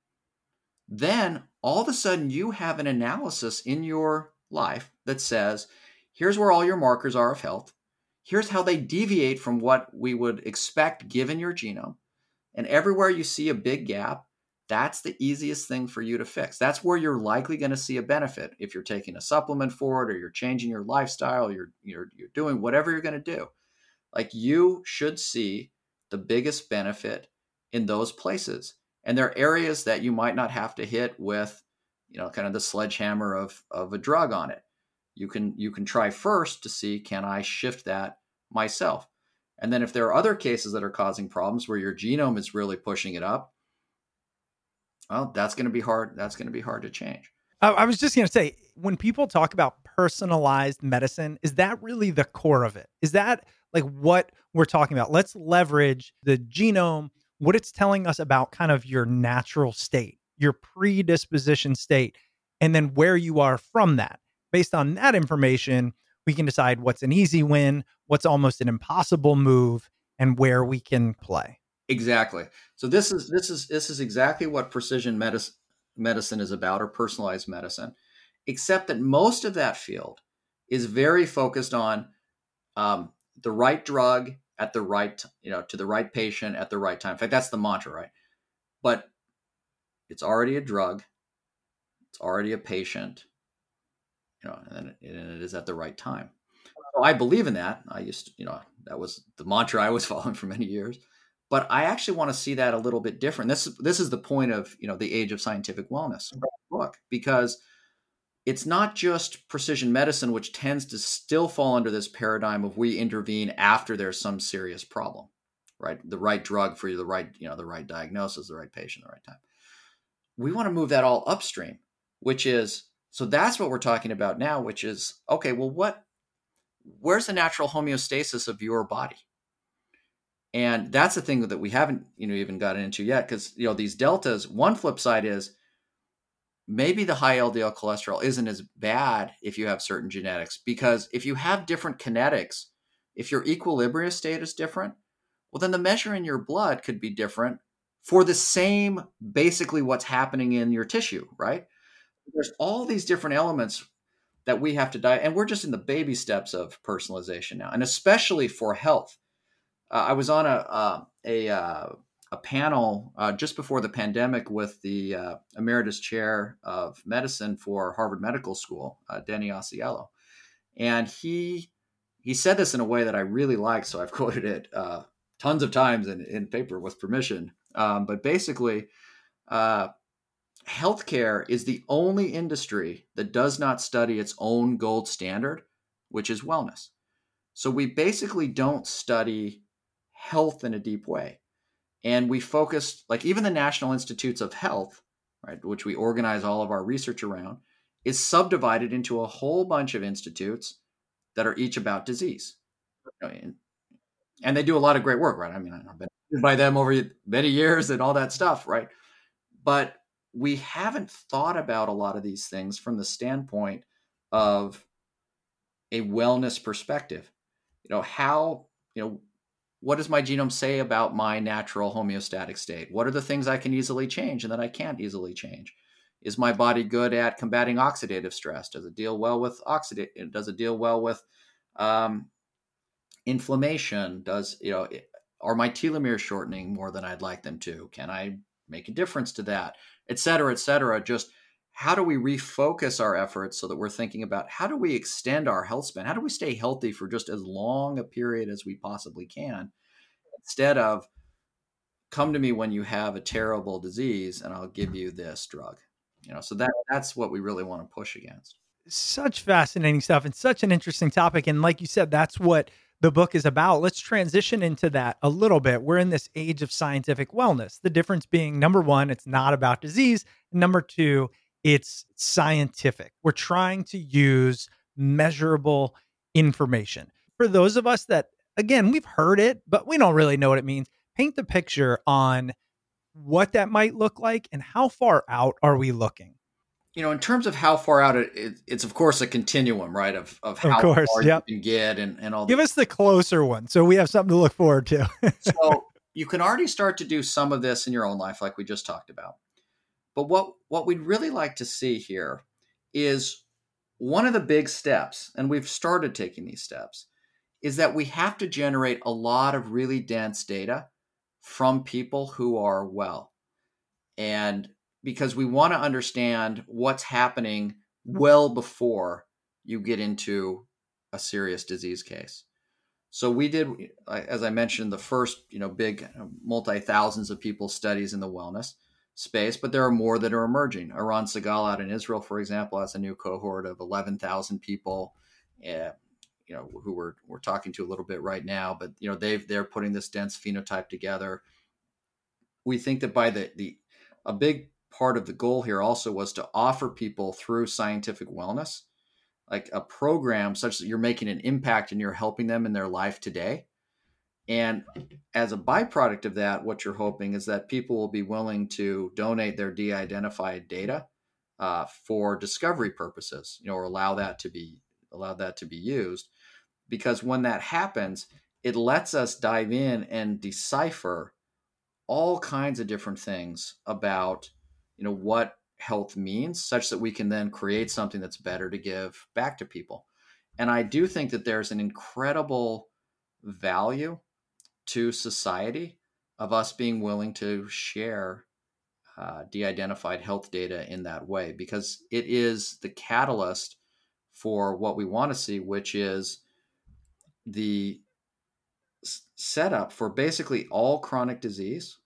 then all of a sudden you have an analysis in your life that says, here's where all your markers are of health. Here's how they deviate from what we would expect given your genome. And everywhere you see a big gap, that's the easiest thing for you to fix. That's where you're likely going to see a benefit. If you're taking a supplement for it, or you're changing your lifestyle, you're, you're, you're doing whatever you're going to do. Like, you should see the biggest benefit in those places. And there are areas that you might not have to hit with, you know, kind of the sledgehammer of, of a drug on it. You can, you can try first to see, can I shift that myself? And then if there are other cases that are causing problems where your genome is really pushing it up, well, that's going to be hard. That's going to be hard to change. I, I was just going to say, when people talk about personalized medicine, is that really the core of it? Is that like what we're talking about? Let's leverage the genome, what it's telling us about kind of your natural state, your predisposition state, and then where you are from that. Based on that information, we can decide what's an easy win, what's almost an impossible move, and where we can play. Exactly. So this is this is this is exactly what precision medicine medicine is about, or personalized medicine, except that most of that field is very focused on um, the right drug at the right, you know, to the right patient at the right time. In fact, that's the mantra, right? But it's already a drug, it's already a patient, you know, and it, and it is at the right time. So I believe in that. I used to, you know, that was the mantra I was following for many years. But I actually want to see that a little bit different. This, this is the point of, you know, the Age of Scientific Wellness book, because it's not just precision medicine, which tends to still fall under this paradigm of we intervene after there's some serious problem, right? The right drug for you, the right, you know, the right diagnosis, the right patient, the right time. We want to move that all upstream, which is, so that's what we're talking about now, which is, okay, well, what, where's the natural homeostasis of your body? And that's the thing that we haven't, you know, even gotten into yet, because, you know, these deltas, one flip side is maybe the high L D L cholesterol isn't as bad if you have certain genetics, because if you have different kinetics, if your equilibrium state is different, well, then the measure in your blood could be different for the same, basically what's happening in your tissue, right? There's all these different elements that we have to die. And we're just in the baby steps of personalization now, and especially for health. Uh, I was on a uh, a uh, a panel uh, just before the pandemic with the uh, emeritus chair of medicine for Harvard Medical School, uh, Denny Ausiello, and he he said this in a way that I really liked, so I've quoted it uh, tons of times in, in paper with permission. Um, but basically, uh, healthcare is the only industry that does not study its own gold standard, which is wellness. So we basically don't study health in a deep way. And we focus, like even the National Institutes of Health, right, which we organize all of our research around, is subdivided into a whole bunch of institutes that are each about disease. And, and they do a lot of great work, right? I mean, I've been by them over many years and all that stuff, right? But we haven't thought about a lot of these things from the standpoint of a wellness perspective. You know, how, you know, what does my genome say about my natural homeostatic state? What are the things I can easily change and that I can't easily change? Is my body good at combating oxidative stress? Does it deal well with oxidative? Does it deal well with um, inflammation? Does, you know, are my telomeres shortening more than I'd like them to? Can I make a difference to that? Et cetera, et cetera. Just how do we refocus our efforts so that we're thinking about how do we extend our health span? How do we stay healthy for just as long a period as we possibly can, instead of come to me when you have a terrible disease and I'll give you this drug. You know, so that that's what we really want to push against. Such fascinating stuff and such an interesting topic. And like you said, that's what the book is about. Let's transition into that a little bit. We're in this age of scientific wellness. The difference being, number one, it's not about disease. Number two, it's scientific. We're trying to use measurable information. For those of us that, again, we've heard it, but we don't really know what it means. Paint the picture on what that might look like and how far out are we looking? You know, in terms of how far out it, it it's of course a continuum, right? Of of how of course, far yep. you can get and, and all that. Give us the closer one so we have something to look forward to. So you can already start to do some of this in your own life, like we just talked about. But what, what we'd really like to see here is one of the big steps, and we've started taking these steps, is that we have to generate a lot of really dense data from people who are well. And because we want to understand what's happening well before you get into a serious disease case. So we did, as I mentioned, the first, you know, big multi-thousands of people studies in the wellness space, but there are more that are emerging. Eran Segal out in Israel, for example, has a new cohort of eleven thousand people, uh, you know, who we're, we're talking to a little bit right now, but, you know, they've, they're putting this dense phenotype together. We think that by the, the, a big part of the goal here also was to offer people through scientific wellness, like a program such that you're making an impact and you're helping them in their life today. And as a byproduct of that, what you're hoping is that people will be willing to donate their de-identified data uh, for discovery purposes, you know, or allow that to be allow that to be used. Because when that happens, it lets us dive in and decipher all kinds of different things about, you know, what health means, such that we can then create something that's better to give back to people. And I do think that there's an incredible value to society of us being willing to share uh, de-identified health data in that way, because it is the catalyst for what we want to see, which is the s- setup for basically all chronic disease.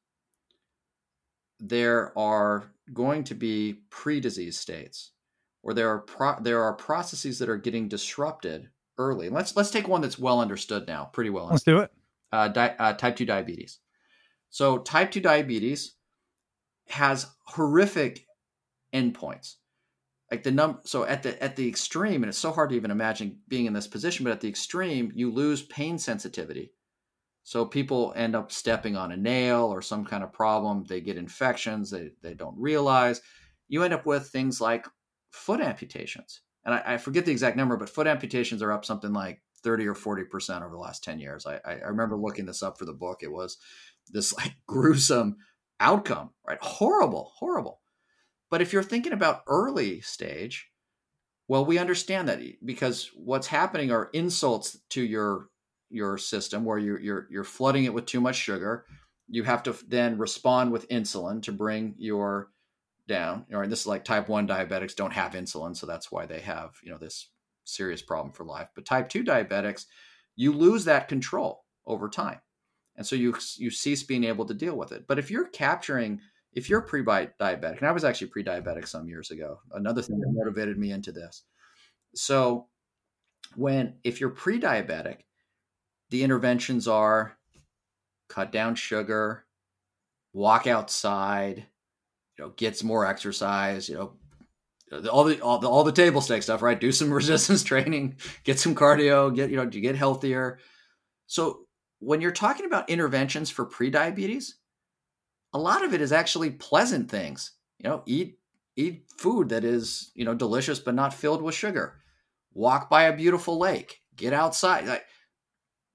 There are going to be pre-disease states, or there are pro- there are processes that are getting disrupted early. And let's let's take one that's well understood now, pretty well understood. Let's do it. Uh, di- uh, type two diabetes. So type two diabetes has horrific endpoints. Like the number, so at the at the extreme, and it's so hard to even imagine being in this position, but at the extreme, you lose pain sensitivity. So people end up stepping on a nail or some kind of problem. They get infections they, they don't realize. You end up with things like foot amputations. And I, I forget the exact number, but foot amputations are up something like thirty or forty percent over the last ten years. I, I remember looking this up for the book. It was this like gruesome outcome, right? Horrible, horrible. But if you're thinking about early stage, well, we understand that because what's happening are insults to your your system where you're, you're, you're flooding it with too much sugar. You have to then respond with insulin to bring your down. You know, and this is like type one diabetics don't have insulin. So that's why they have, you know, this serious problem for life. But type two diabetics, you lose that control over time. And so you, you cease being able to deal with it. But if you're capturing, if you're pre-diabetic, and I was actually pre-diabetic some years ago, another thing that motivated me into this. So when, if you're pre-diabetic, the interventions are cut down sugar, walk outside, you know, get some more exercise, you know, all the, all the, all the table stake stuff, right? Do some resistance training, get some cardio, get, you know, to get healthier. So when you're talking about interventions for prediabetes, a lot of it is actually pleasant things, you know, eat, eat food that is, you know, delicious, but not filled with sugar, walk by a beautiful lake, get outside. Like,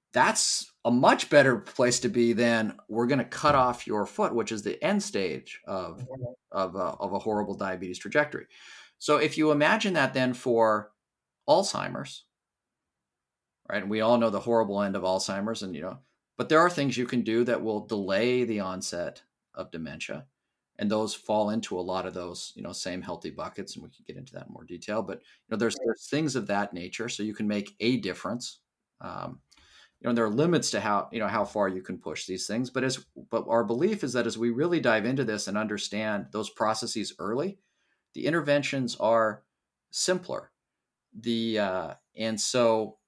that's a much better place to be than we're going to cut off your foot, which is the end stage of, of, a, of a horrible diabetes trajectory. So if you imagine that then for Alzheimer's, right? And we all know the horrible end of Alzheimer's, and, you know, but there are things you can do that will delay the onset of dementia. And those fall into a lot of those, you know, same healthy buckets. And we can get into that in more detail, but, you know, there's, there's things of that nature. So you can make a difference. Um, you know, there are limits to how, you know, how far you can push these things, but as, but our belief is that as we really dive into this and understand those processes early, the interventions are simpler. The, uh, and so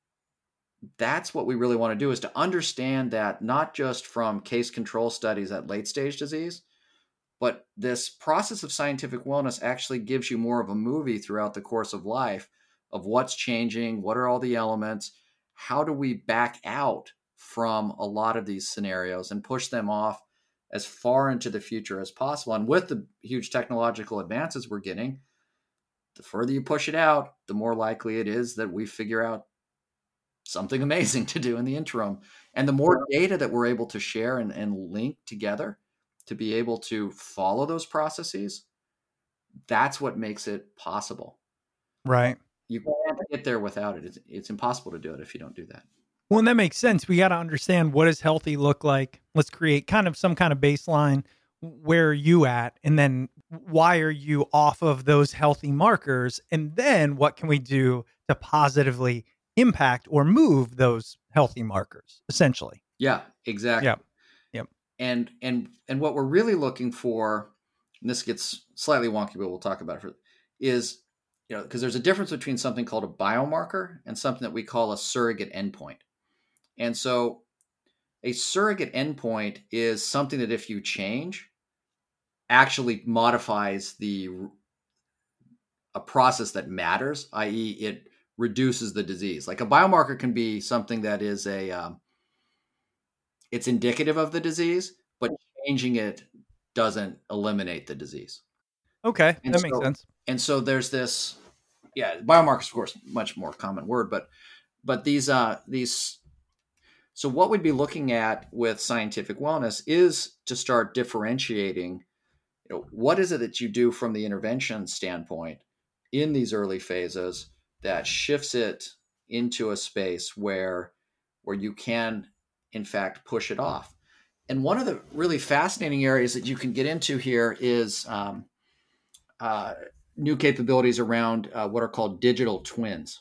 that's what we really want to do, is to understand that not just from case control studies at late stage disease, but this process of scientific wellness actually gives you more of a movie throughout the course of life of what's changing, what are all the elements, how do we back out from a lot of these scenarios and push them off as far into the future as possible. And with the huge technological advances we're getting, the further you push it out, the more likely it is that we figure out something amazing to do in the interim. And the more data that we're able to share and, and link together to be able to follow those processes, that's what makes it possible. Right. You can't get there without it. It's, it's impossible to do it if you don't do that. Well, and that makes sense. We got to understand, what does healthy look like? Let's create kind of some kind of baseline. Where are you at? And then why are you off of those healthy markers? And then what can we do to positively impact or move those healthy markers, essentially? Yeah, exactly. Yep. Yep. And, and, and what we're really looking for, and this gets slightly wonky, but we'll talk about it, for, is, you know, because there's a difference between something called a biomarker and something that we call a surrogate endpoint. And so a surrogate endpoint is something that if you change, actually modifies the a process that matters, that is it reduces the disease. Like a biomarker can be something that is a, um, it's indicative of the disease, but changing it doesn't eliminate the disease. Okay, And that so, makes sense. And so there's this, yeah, biomarkers, of course, much more common word, but but these uh these. So what we'd be looking at with scientific wellness is to start differentiating, you know, what is it that you do from the intervention standpoint in these early phases that shifts it into a space where where you can, in fact, push it off. And one of the really fascinating areas that you can get into here is um, uh, new capabilities around uh, what are called digital twins.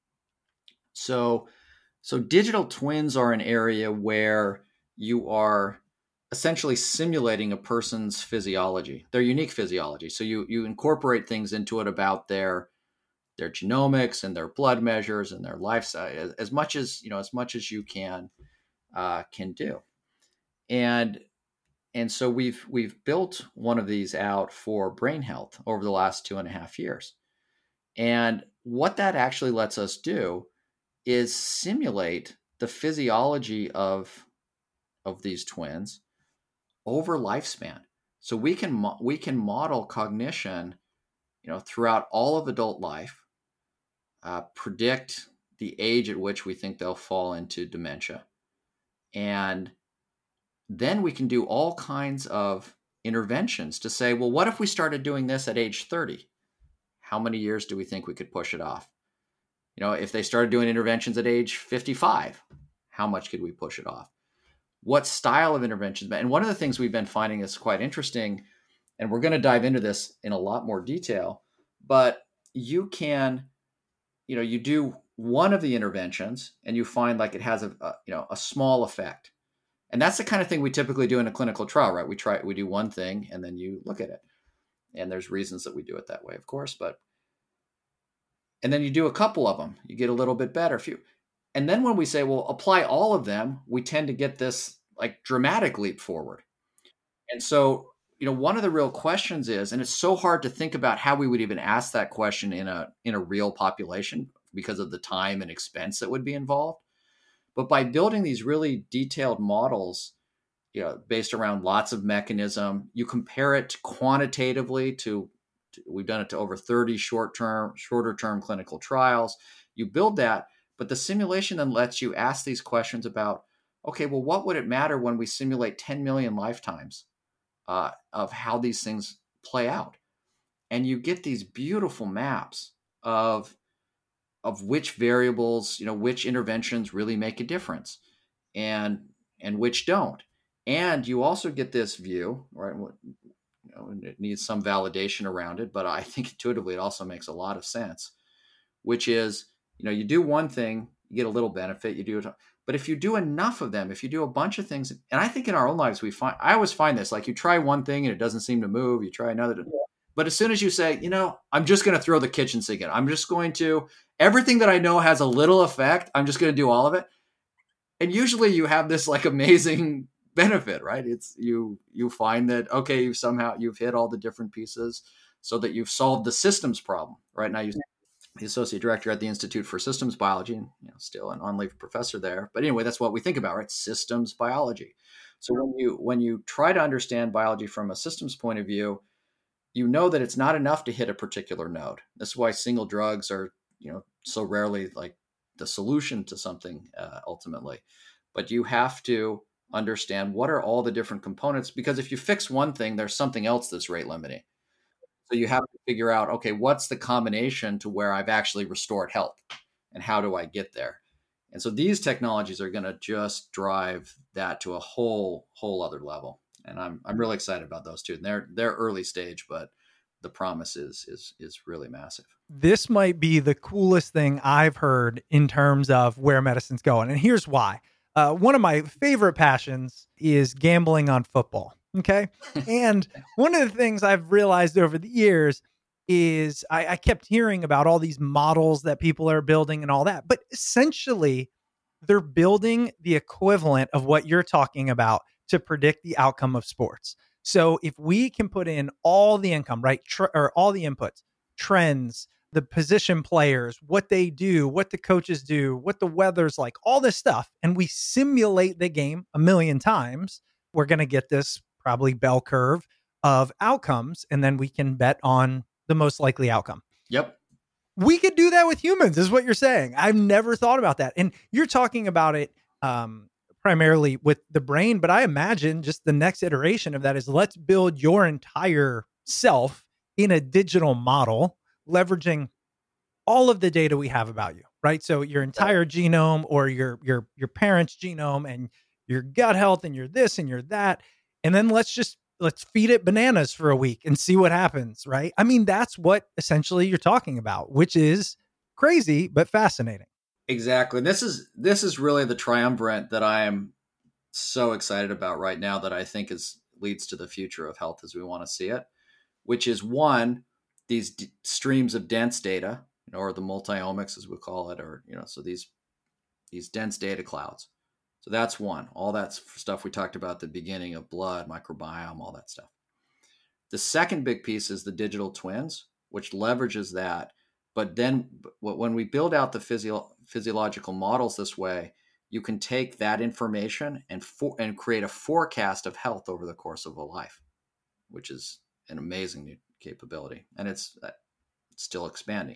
So, so digital twins are an area where you are essentially simulating a person's physiology, their unique physiology. So you you incorporate things into it about their their genomics and their blood measures and their lifestyle, as, as much as you know, as much as you can uh, can do. And and so we've we've built one of these out for brain health over the last two and a half years. And what that actually lets us do is simulate the physiology of of these twins over lifespan. So we can we can model cognition, you know, throughout all of adult life, uh, predict the age at which we think they'll fall into dementia, and then we can do all kinds of interventions to say, well, what if we started doing this at age thirty? How many years do we think we could push it off? You know, if they started doing interventions at age fifty-five, how much could we push it off? What style of interventions? And one of the things we've been finding is quite interesting, and we're going to dive into this in a lot more detail, but you can, you know, you do one of the interventions and you find like it has a, a you know, a small effect. And that's the kind of thing we typically do in a clinical trial, right? We try, we do one thing and then you look at it. And there's reasons that we do it that way, of course, but, and then you do a couple of them, you get a little bit better. Few. And then when we say, well, apply all of them, we tend to get this like dramatic leap forward. And so, you know, one of the real questions is, and it's so hard to think about how we would even ask that question in a, in a real population because of the time and expense that would be involved. But by building these really detailed models, you know, based around lots of mechanism, you compare it quantitatively to, to we've done it to over thirty short-term, shorter-term clinical trials. You build that, But the simulation then lets you ask these questions about, okay, well, what would it matter when we simulate ten million lifetimes uh, of how these things play out? And you get these beautiful maps of, of which variables, you know, which interventions really make a difference and, and which don't. And you also get this view, right? You know, it needs some validation around it, but I think intuitively it also makes a lot of sense, which is, you know, you do one thing, you get a little benefit, you do it. But if you do enough of them, if you do a bunch of things, and I think in our own lives, we find, I always find this, like you try one thing and it doesn't seem to move, you try another. Yeah. But as soon as you say, you know, I'm just going to throw the kitchen sink in, I'm just going to, everything that I know has a little effect, I'm just going to do all of it. And usually you have this like amazing benefit, right? It's you, you find that, okay, you somehow you've hit all the different pieces so that you've solved the systems problem, right? Now you the associate director at the Institute for Systems Biology, and you know, still an on-leave professor there. But anyway, that's what we think about, right? Systems biology. So when you when you try to understand biology from a systems point of view, you know that it's not enough to hit a particular node. That's why single drugs are, you know, so rarely like the solution to something uh, ultimately. But you have to understand what are all the different components, because if you fix one thing, there's something else that's rate limiting. So you have to figure out, okay, what's the combination to where I've actually restored health and how do I get there? And so these technologies are going to just drive that to a whole, whole other level. And I'm, I'm really excited about those two. And they're, they're early stage, but the promise is, is, is really massive. This might be the coolest thing I've heard in terms of where medicine's going. And here's why. Uh, one of my favorite passions is gambling on football. Okay. And one of the things I've realized over the years is I, I kept hearing about all these models that people are building and all that, but essentially they're building the equivalent of what you're talking about to predict the outcome of sports. So if we can put in all the income, right, tr- or all the inputs, trends, the position players, what they do, what the coaches do, what the weather's like, all this stuff, and we simulate the game a million times, we're going to get this probably bell curve of outcomes, and then we can bet on the most likely outcome. Yep. We could do that with humans, is what you're saying. I've never thought about that. And you're talking about it um, primarily with the brain, but I imagine just the next iteration of that is let's build your entire self in a digital model, leveraging all of the data we have about you, right? So your entire genome or your your your parents' genome and your gut health and your this and your that. And then let's just, let's feed it bananas for a week and see what happens, right? I mean, that's what essentially you're talking about, which is crazy, but fascinating. Exactly. This is, this is really the triumvirate that I am so excited about right now that I think is leads to the future of health as we want to see it, which is one, these d- streams of dense data, you know, or the multiomics as we call it, or, you know, so these, these dense data clouds. So that's one, all that stuff we talked about at the beginning of blood, microbiome, all that stuff. The second big piece is the digital twins, which leverages that. But then when we build out the physio- physiological models this way, you can take that information and for- and create a forecast of health over the course of a life, which is an amazing new capability. And it's, uh, it's still expanding.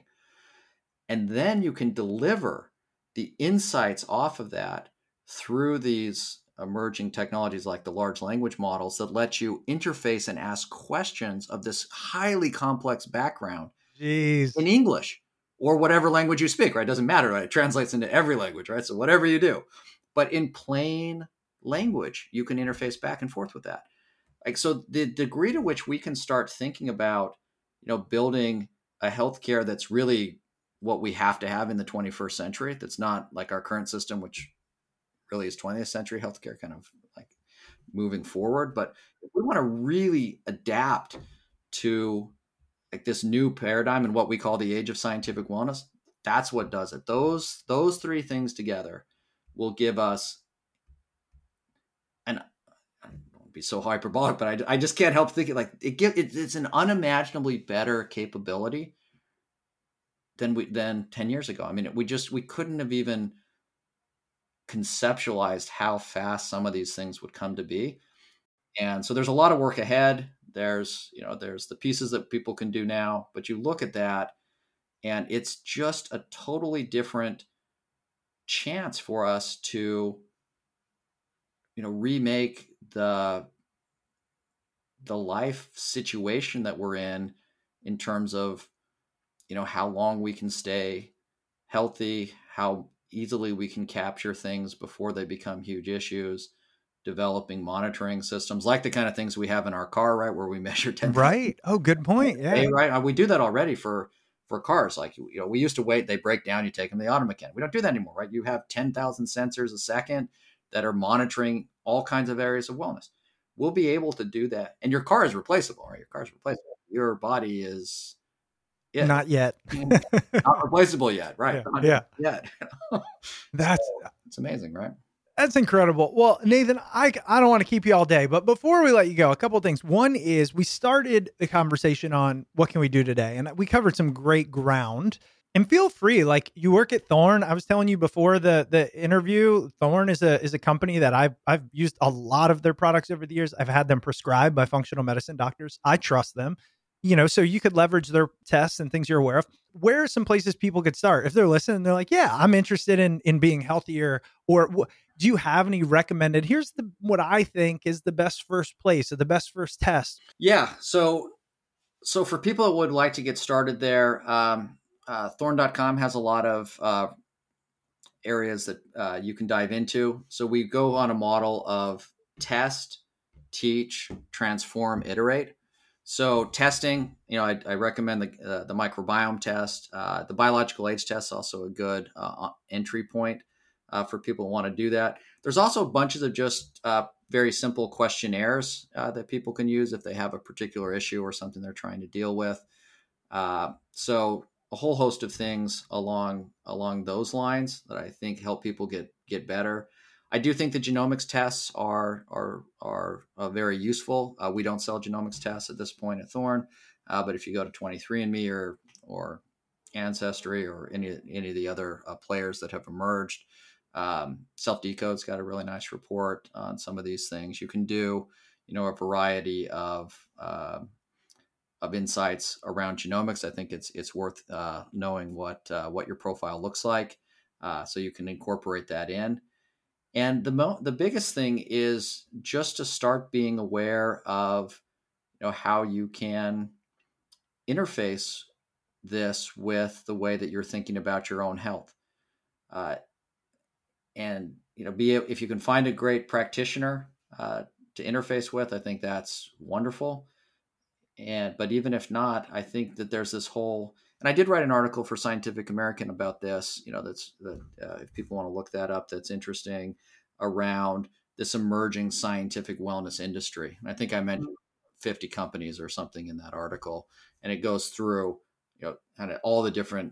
And then you can deliver the insights off of that through these emerging technologies like the large language models that let you interface and ask questions of this highly complex background Jeez. in English or whatever language you speak, right? It doesn't matter, right? It translates into every language, right? So whatever you do, but in plain language, you can interface back and forth with that. Like, so the degree to which we can start thinking about, you know, building a healthcare that's really what we have to have in the twenty-first century, that's not like our current system, which really is twentieth century healthcare kind of like moving forward. But if we want to really adapt to like this new paradigm and what we call the age of scientific wellness, that's what does it. Those, those three things together will give us, and I don't want to be so hyperbolic, but I, I just can't help thinking like it, give, it it's an unimaginably better capability than we, than ten years ago. I mean, we just, we couldn't have even conceptualized how fast some of these things would come to be. And so there's a lot of work ahead. There's, you know, there's the pieces that people can do now, but you look at that and it's just a totally different chance for us to, you know, remake the the life situation that we're in, in terms of, you know, how long we can stay healthy, how easily we can capture things before they become huge issues, developing monitoring systems like the kind of things we have in our car, right, where we measure ten. Right. Oh, good point. Yeah. Hey, right. We do that already for for cars. Like, you know, we used to wait, they break down, you take them to the auto mechanic. We don't do that anymore, right? You have ten thousand sensors a second that are monitoring all kinds of areas of wellness. We'll be able to do that. And your car is replaceable, right? Your car is replaceable. Your body is it. Not yet. Not replaceable yet, right? Yeah. Not yeah. yet. That's It's amazing, right? That's incredible. Well, Nathan, I, I don't want to keep you all day, but before we let you go, a couple of things. One is we started the conversation on what can we do today? And we covered some great ground. And feel free, like you work at Thorne. I was telling you before the the interview, Thorne is a is a company that I've I've used a lot of their products over the years. I've had them prescribed by functional medicine doctors. I trust them. You know, so you could leverage their tests and things you're aware of. Where are some places people could start if they're listening? They're like, yeah, I'm interested in in being healthier. Or wh- do you have any recommended? Here's the what I think is the best first place or the best first test. Yeah. So so for people that would like to get started there, um, uh, Thorne dot com has a lot of uh, areas that uh, you can dive into. So we go on a model of test, teach, transform, iterate. So testing, you know, I, I recommend the uh, the microbiome test. Uh, the biological age test is also a good uh, entry point uh, for people who want to do that. There's also bunches of just uh, very simple questionnaires uh, that people can use if they have a particular issue or something they're trying to deal with. Uh, so a whole host of things along along those lines that I think help people get get better. I do think the genomics tests are are are uh, very useful. Uh, we don't sell genomics tests at this point at Thorne, uh, but if you go to twenty-three and me or or Ancestry or any any of the other uh, players that have emerged, um, Self-Decode's got a really nice report on some of these things. You can do, you know, a variety of uh, of insights around genomics. I think it's it's worth uh, knowing what uh, what your profile looks like, uh, so you can incorporate that in. And the mo- the biggest thing is just to start being aware of, you know, how you can interface this with the way that you're thinking about your own health. Uh, and, you know, be if you can find a great practitioner uh, to interface with, I think that's wonderful. And but even if not, I think that there's this whole, and I did write an article for Scientific American about this, you know, that's that uh, if people want to look that up, that's interesting, around this emerging scientific wellness industry. And I think I mentioned fifty companies or something in that article, and it goes through, you know, kind of all the different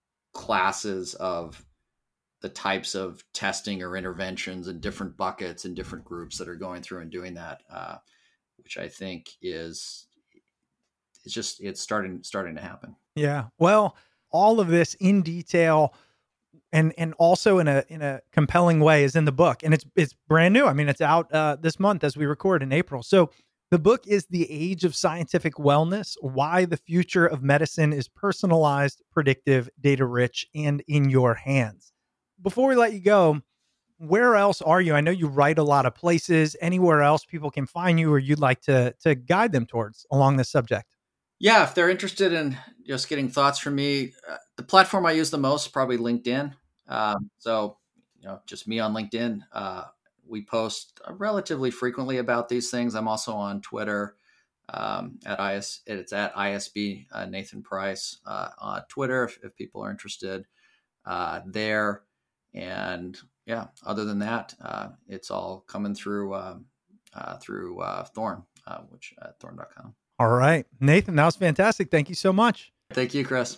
classes of the types of testing or interventions and different buckets and different groups that are going through and doing that, uh, which I think is it's just it's starting starting to happen. Yeah. Well, all of this in detail and and also in a in a compelling way is in the book, and it's it's brand new. I mean, it's out uh, this month as we record in April. So the book is The Age of Scientific Wellness: Why the Future of Medicine is Personalized, Predictive, Data-Rich, and in Your Hands. Before we let you go, where else are you? I know you write a lot of places. Anywhere else people can find you or you'd like to to guide them towards along this subject? Yeah, if they're interested in just getting thoughts from me, uh, the platform I use the most is probably LinkedIn. Um, so, you know, just me on LinkedIn. Uh, we post relatively frequently about these things. I'm also on Twitter um, at I S. It's at I S B uh, Nathan Price uh, on Twitter if, if people are interested uh, there. And yeah, other than that, uh, it's all coming through uh, uh, through uh, Thorne, uh, which at Thorne dot com. All right, Nathan, that was fantastic. Thank you so much. Thank you, Chris.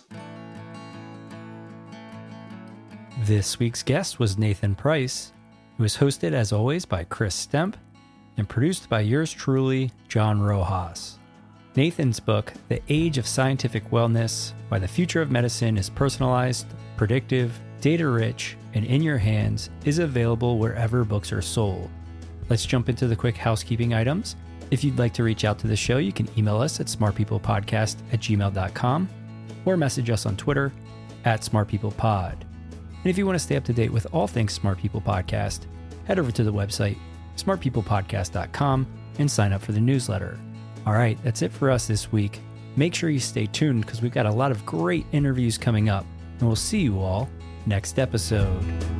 This week's guest was Nathan Price, who was hosted as always by Chris Stemp and produced by yours truly, John Rojas. Nathan's book, The Age of Scientific Wellness: Why the Future of Medicine is Personalized, Predictive, Data-Rich, and in Your Hands, is available wherever books are sold. Let's jump into the quick housekeeping items. If you'd like to reach out to the show, you can email us at smartpeoplepodcast at gmail dot com or message us on Twitter at smartpeoplepod. And if you want to stay up to date with all things Smart People Podcast, head over to the website, smart people podcast dot com, and sign up for the newsletter. All right, that's it for us this week. Make sure you stay tuned because we've got a lot of great interviews coming up, and we'll see you all next episode.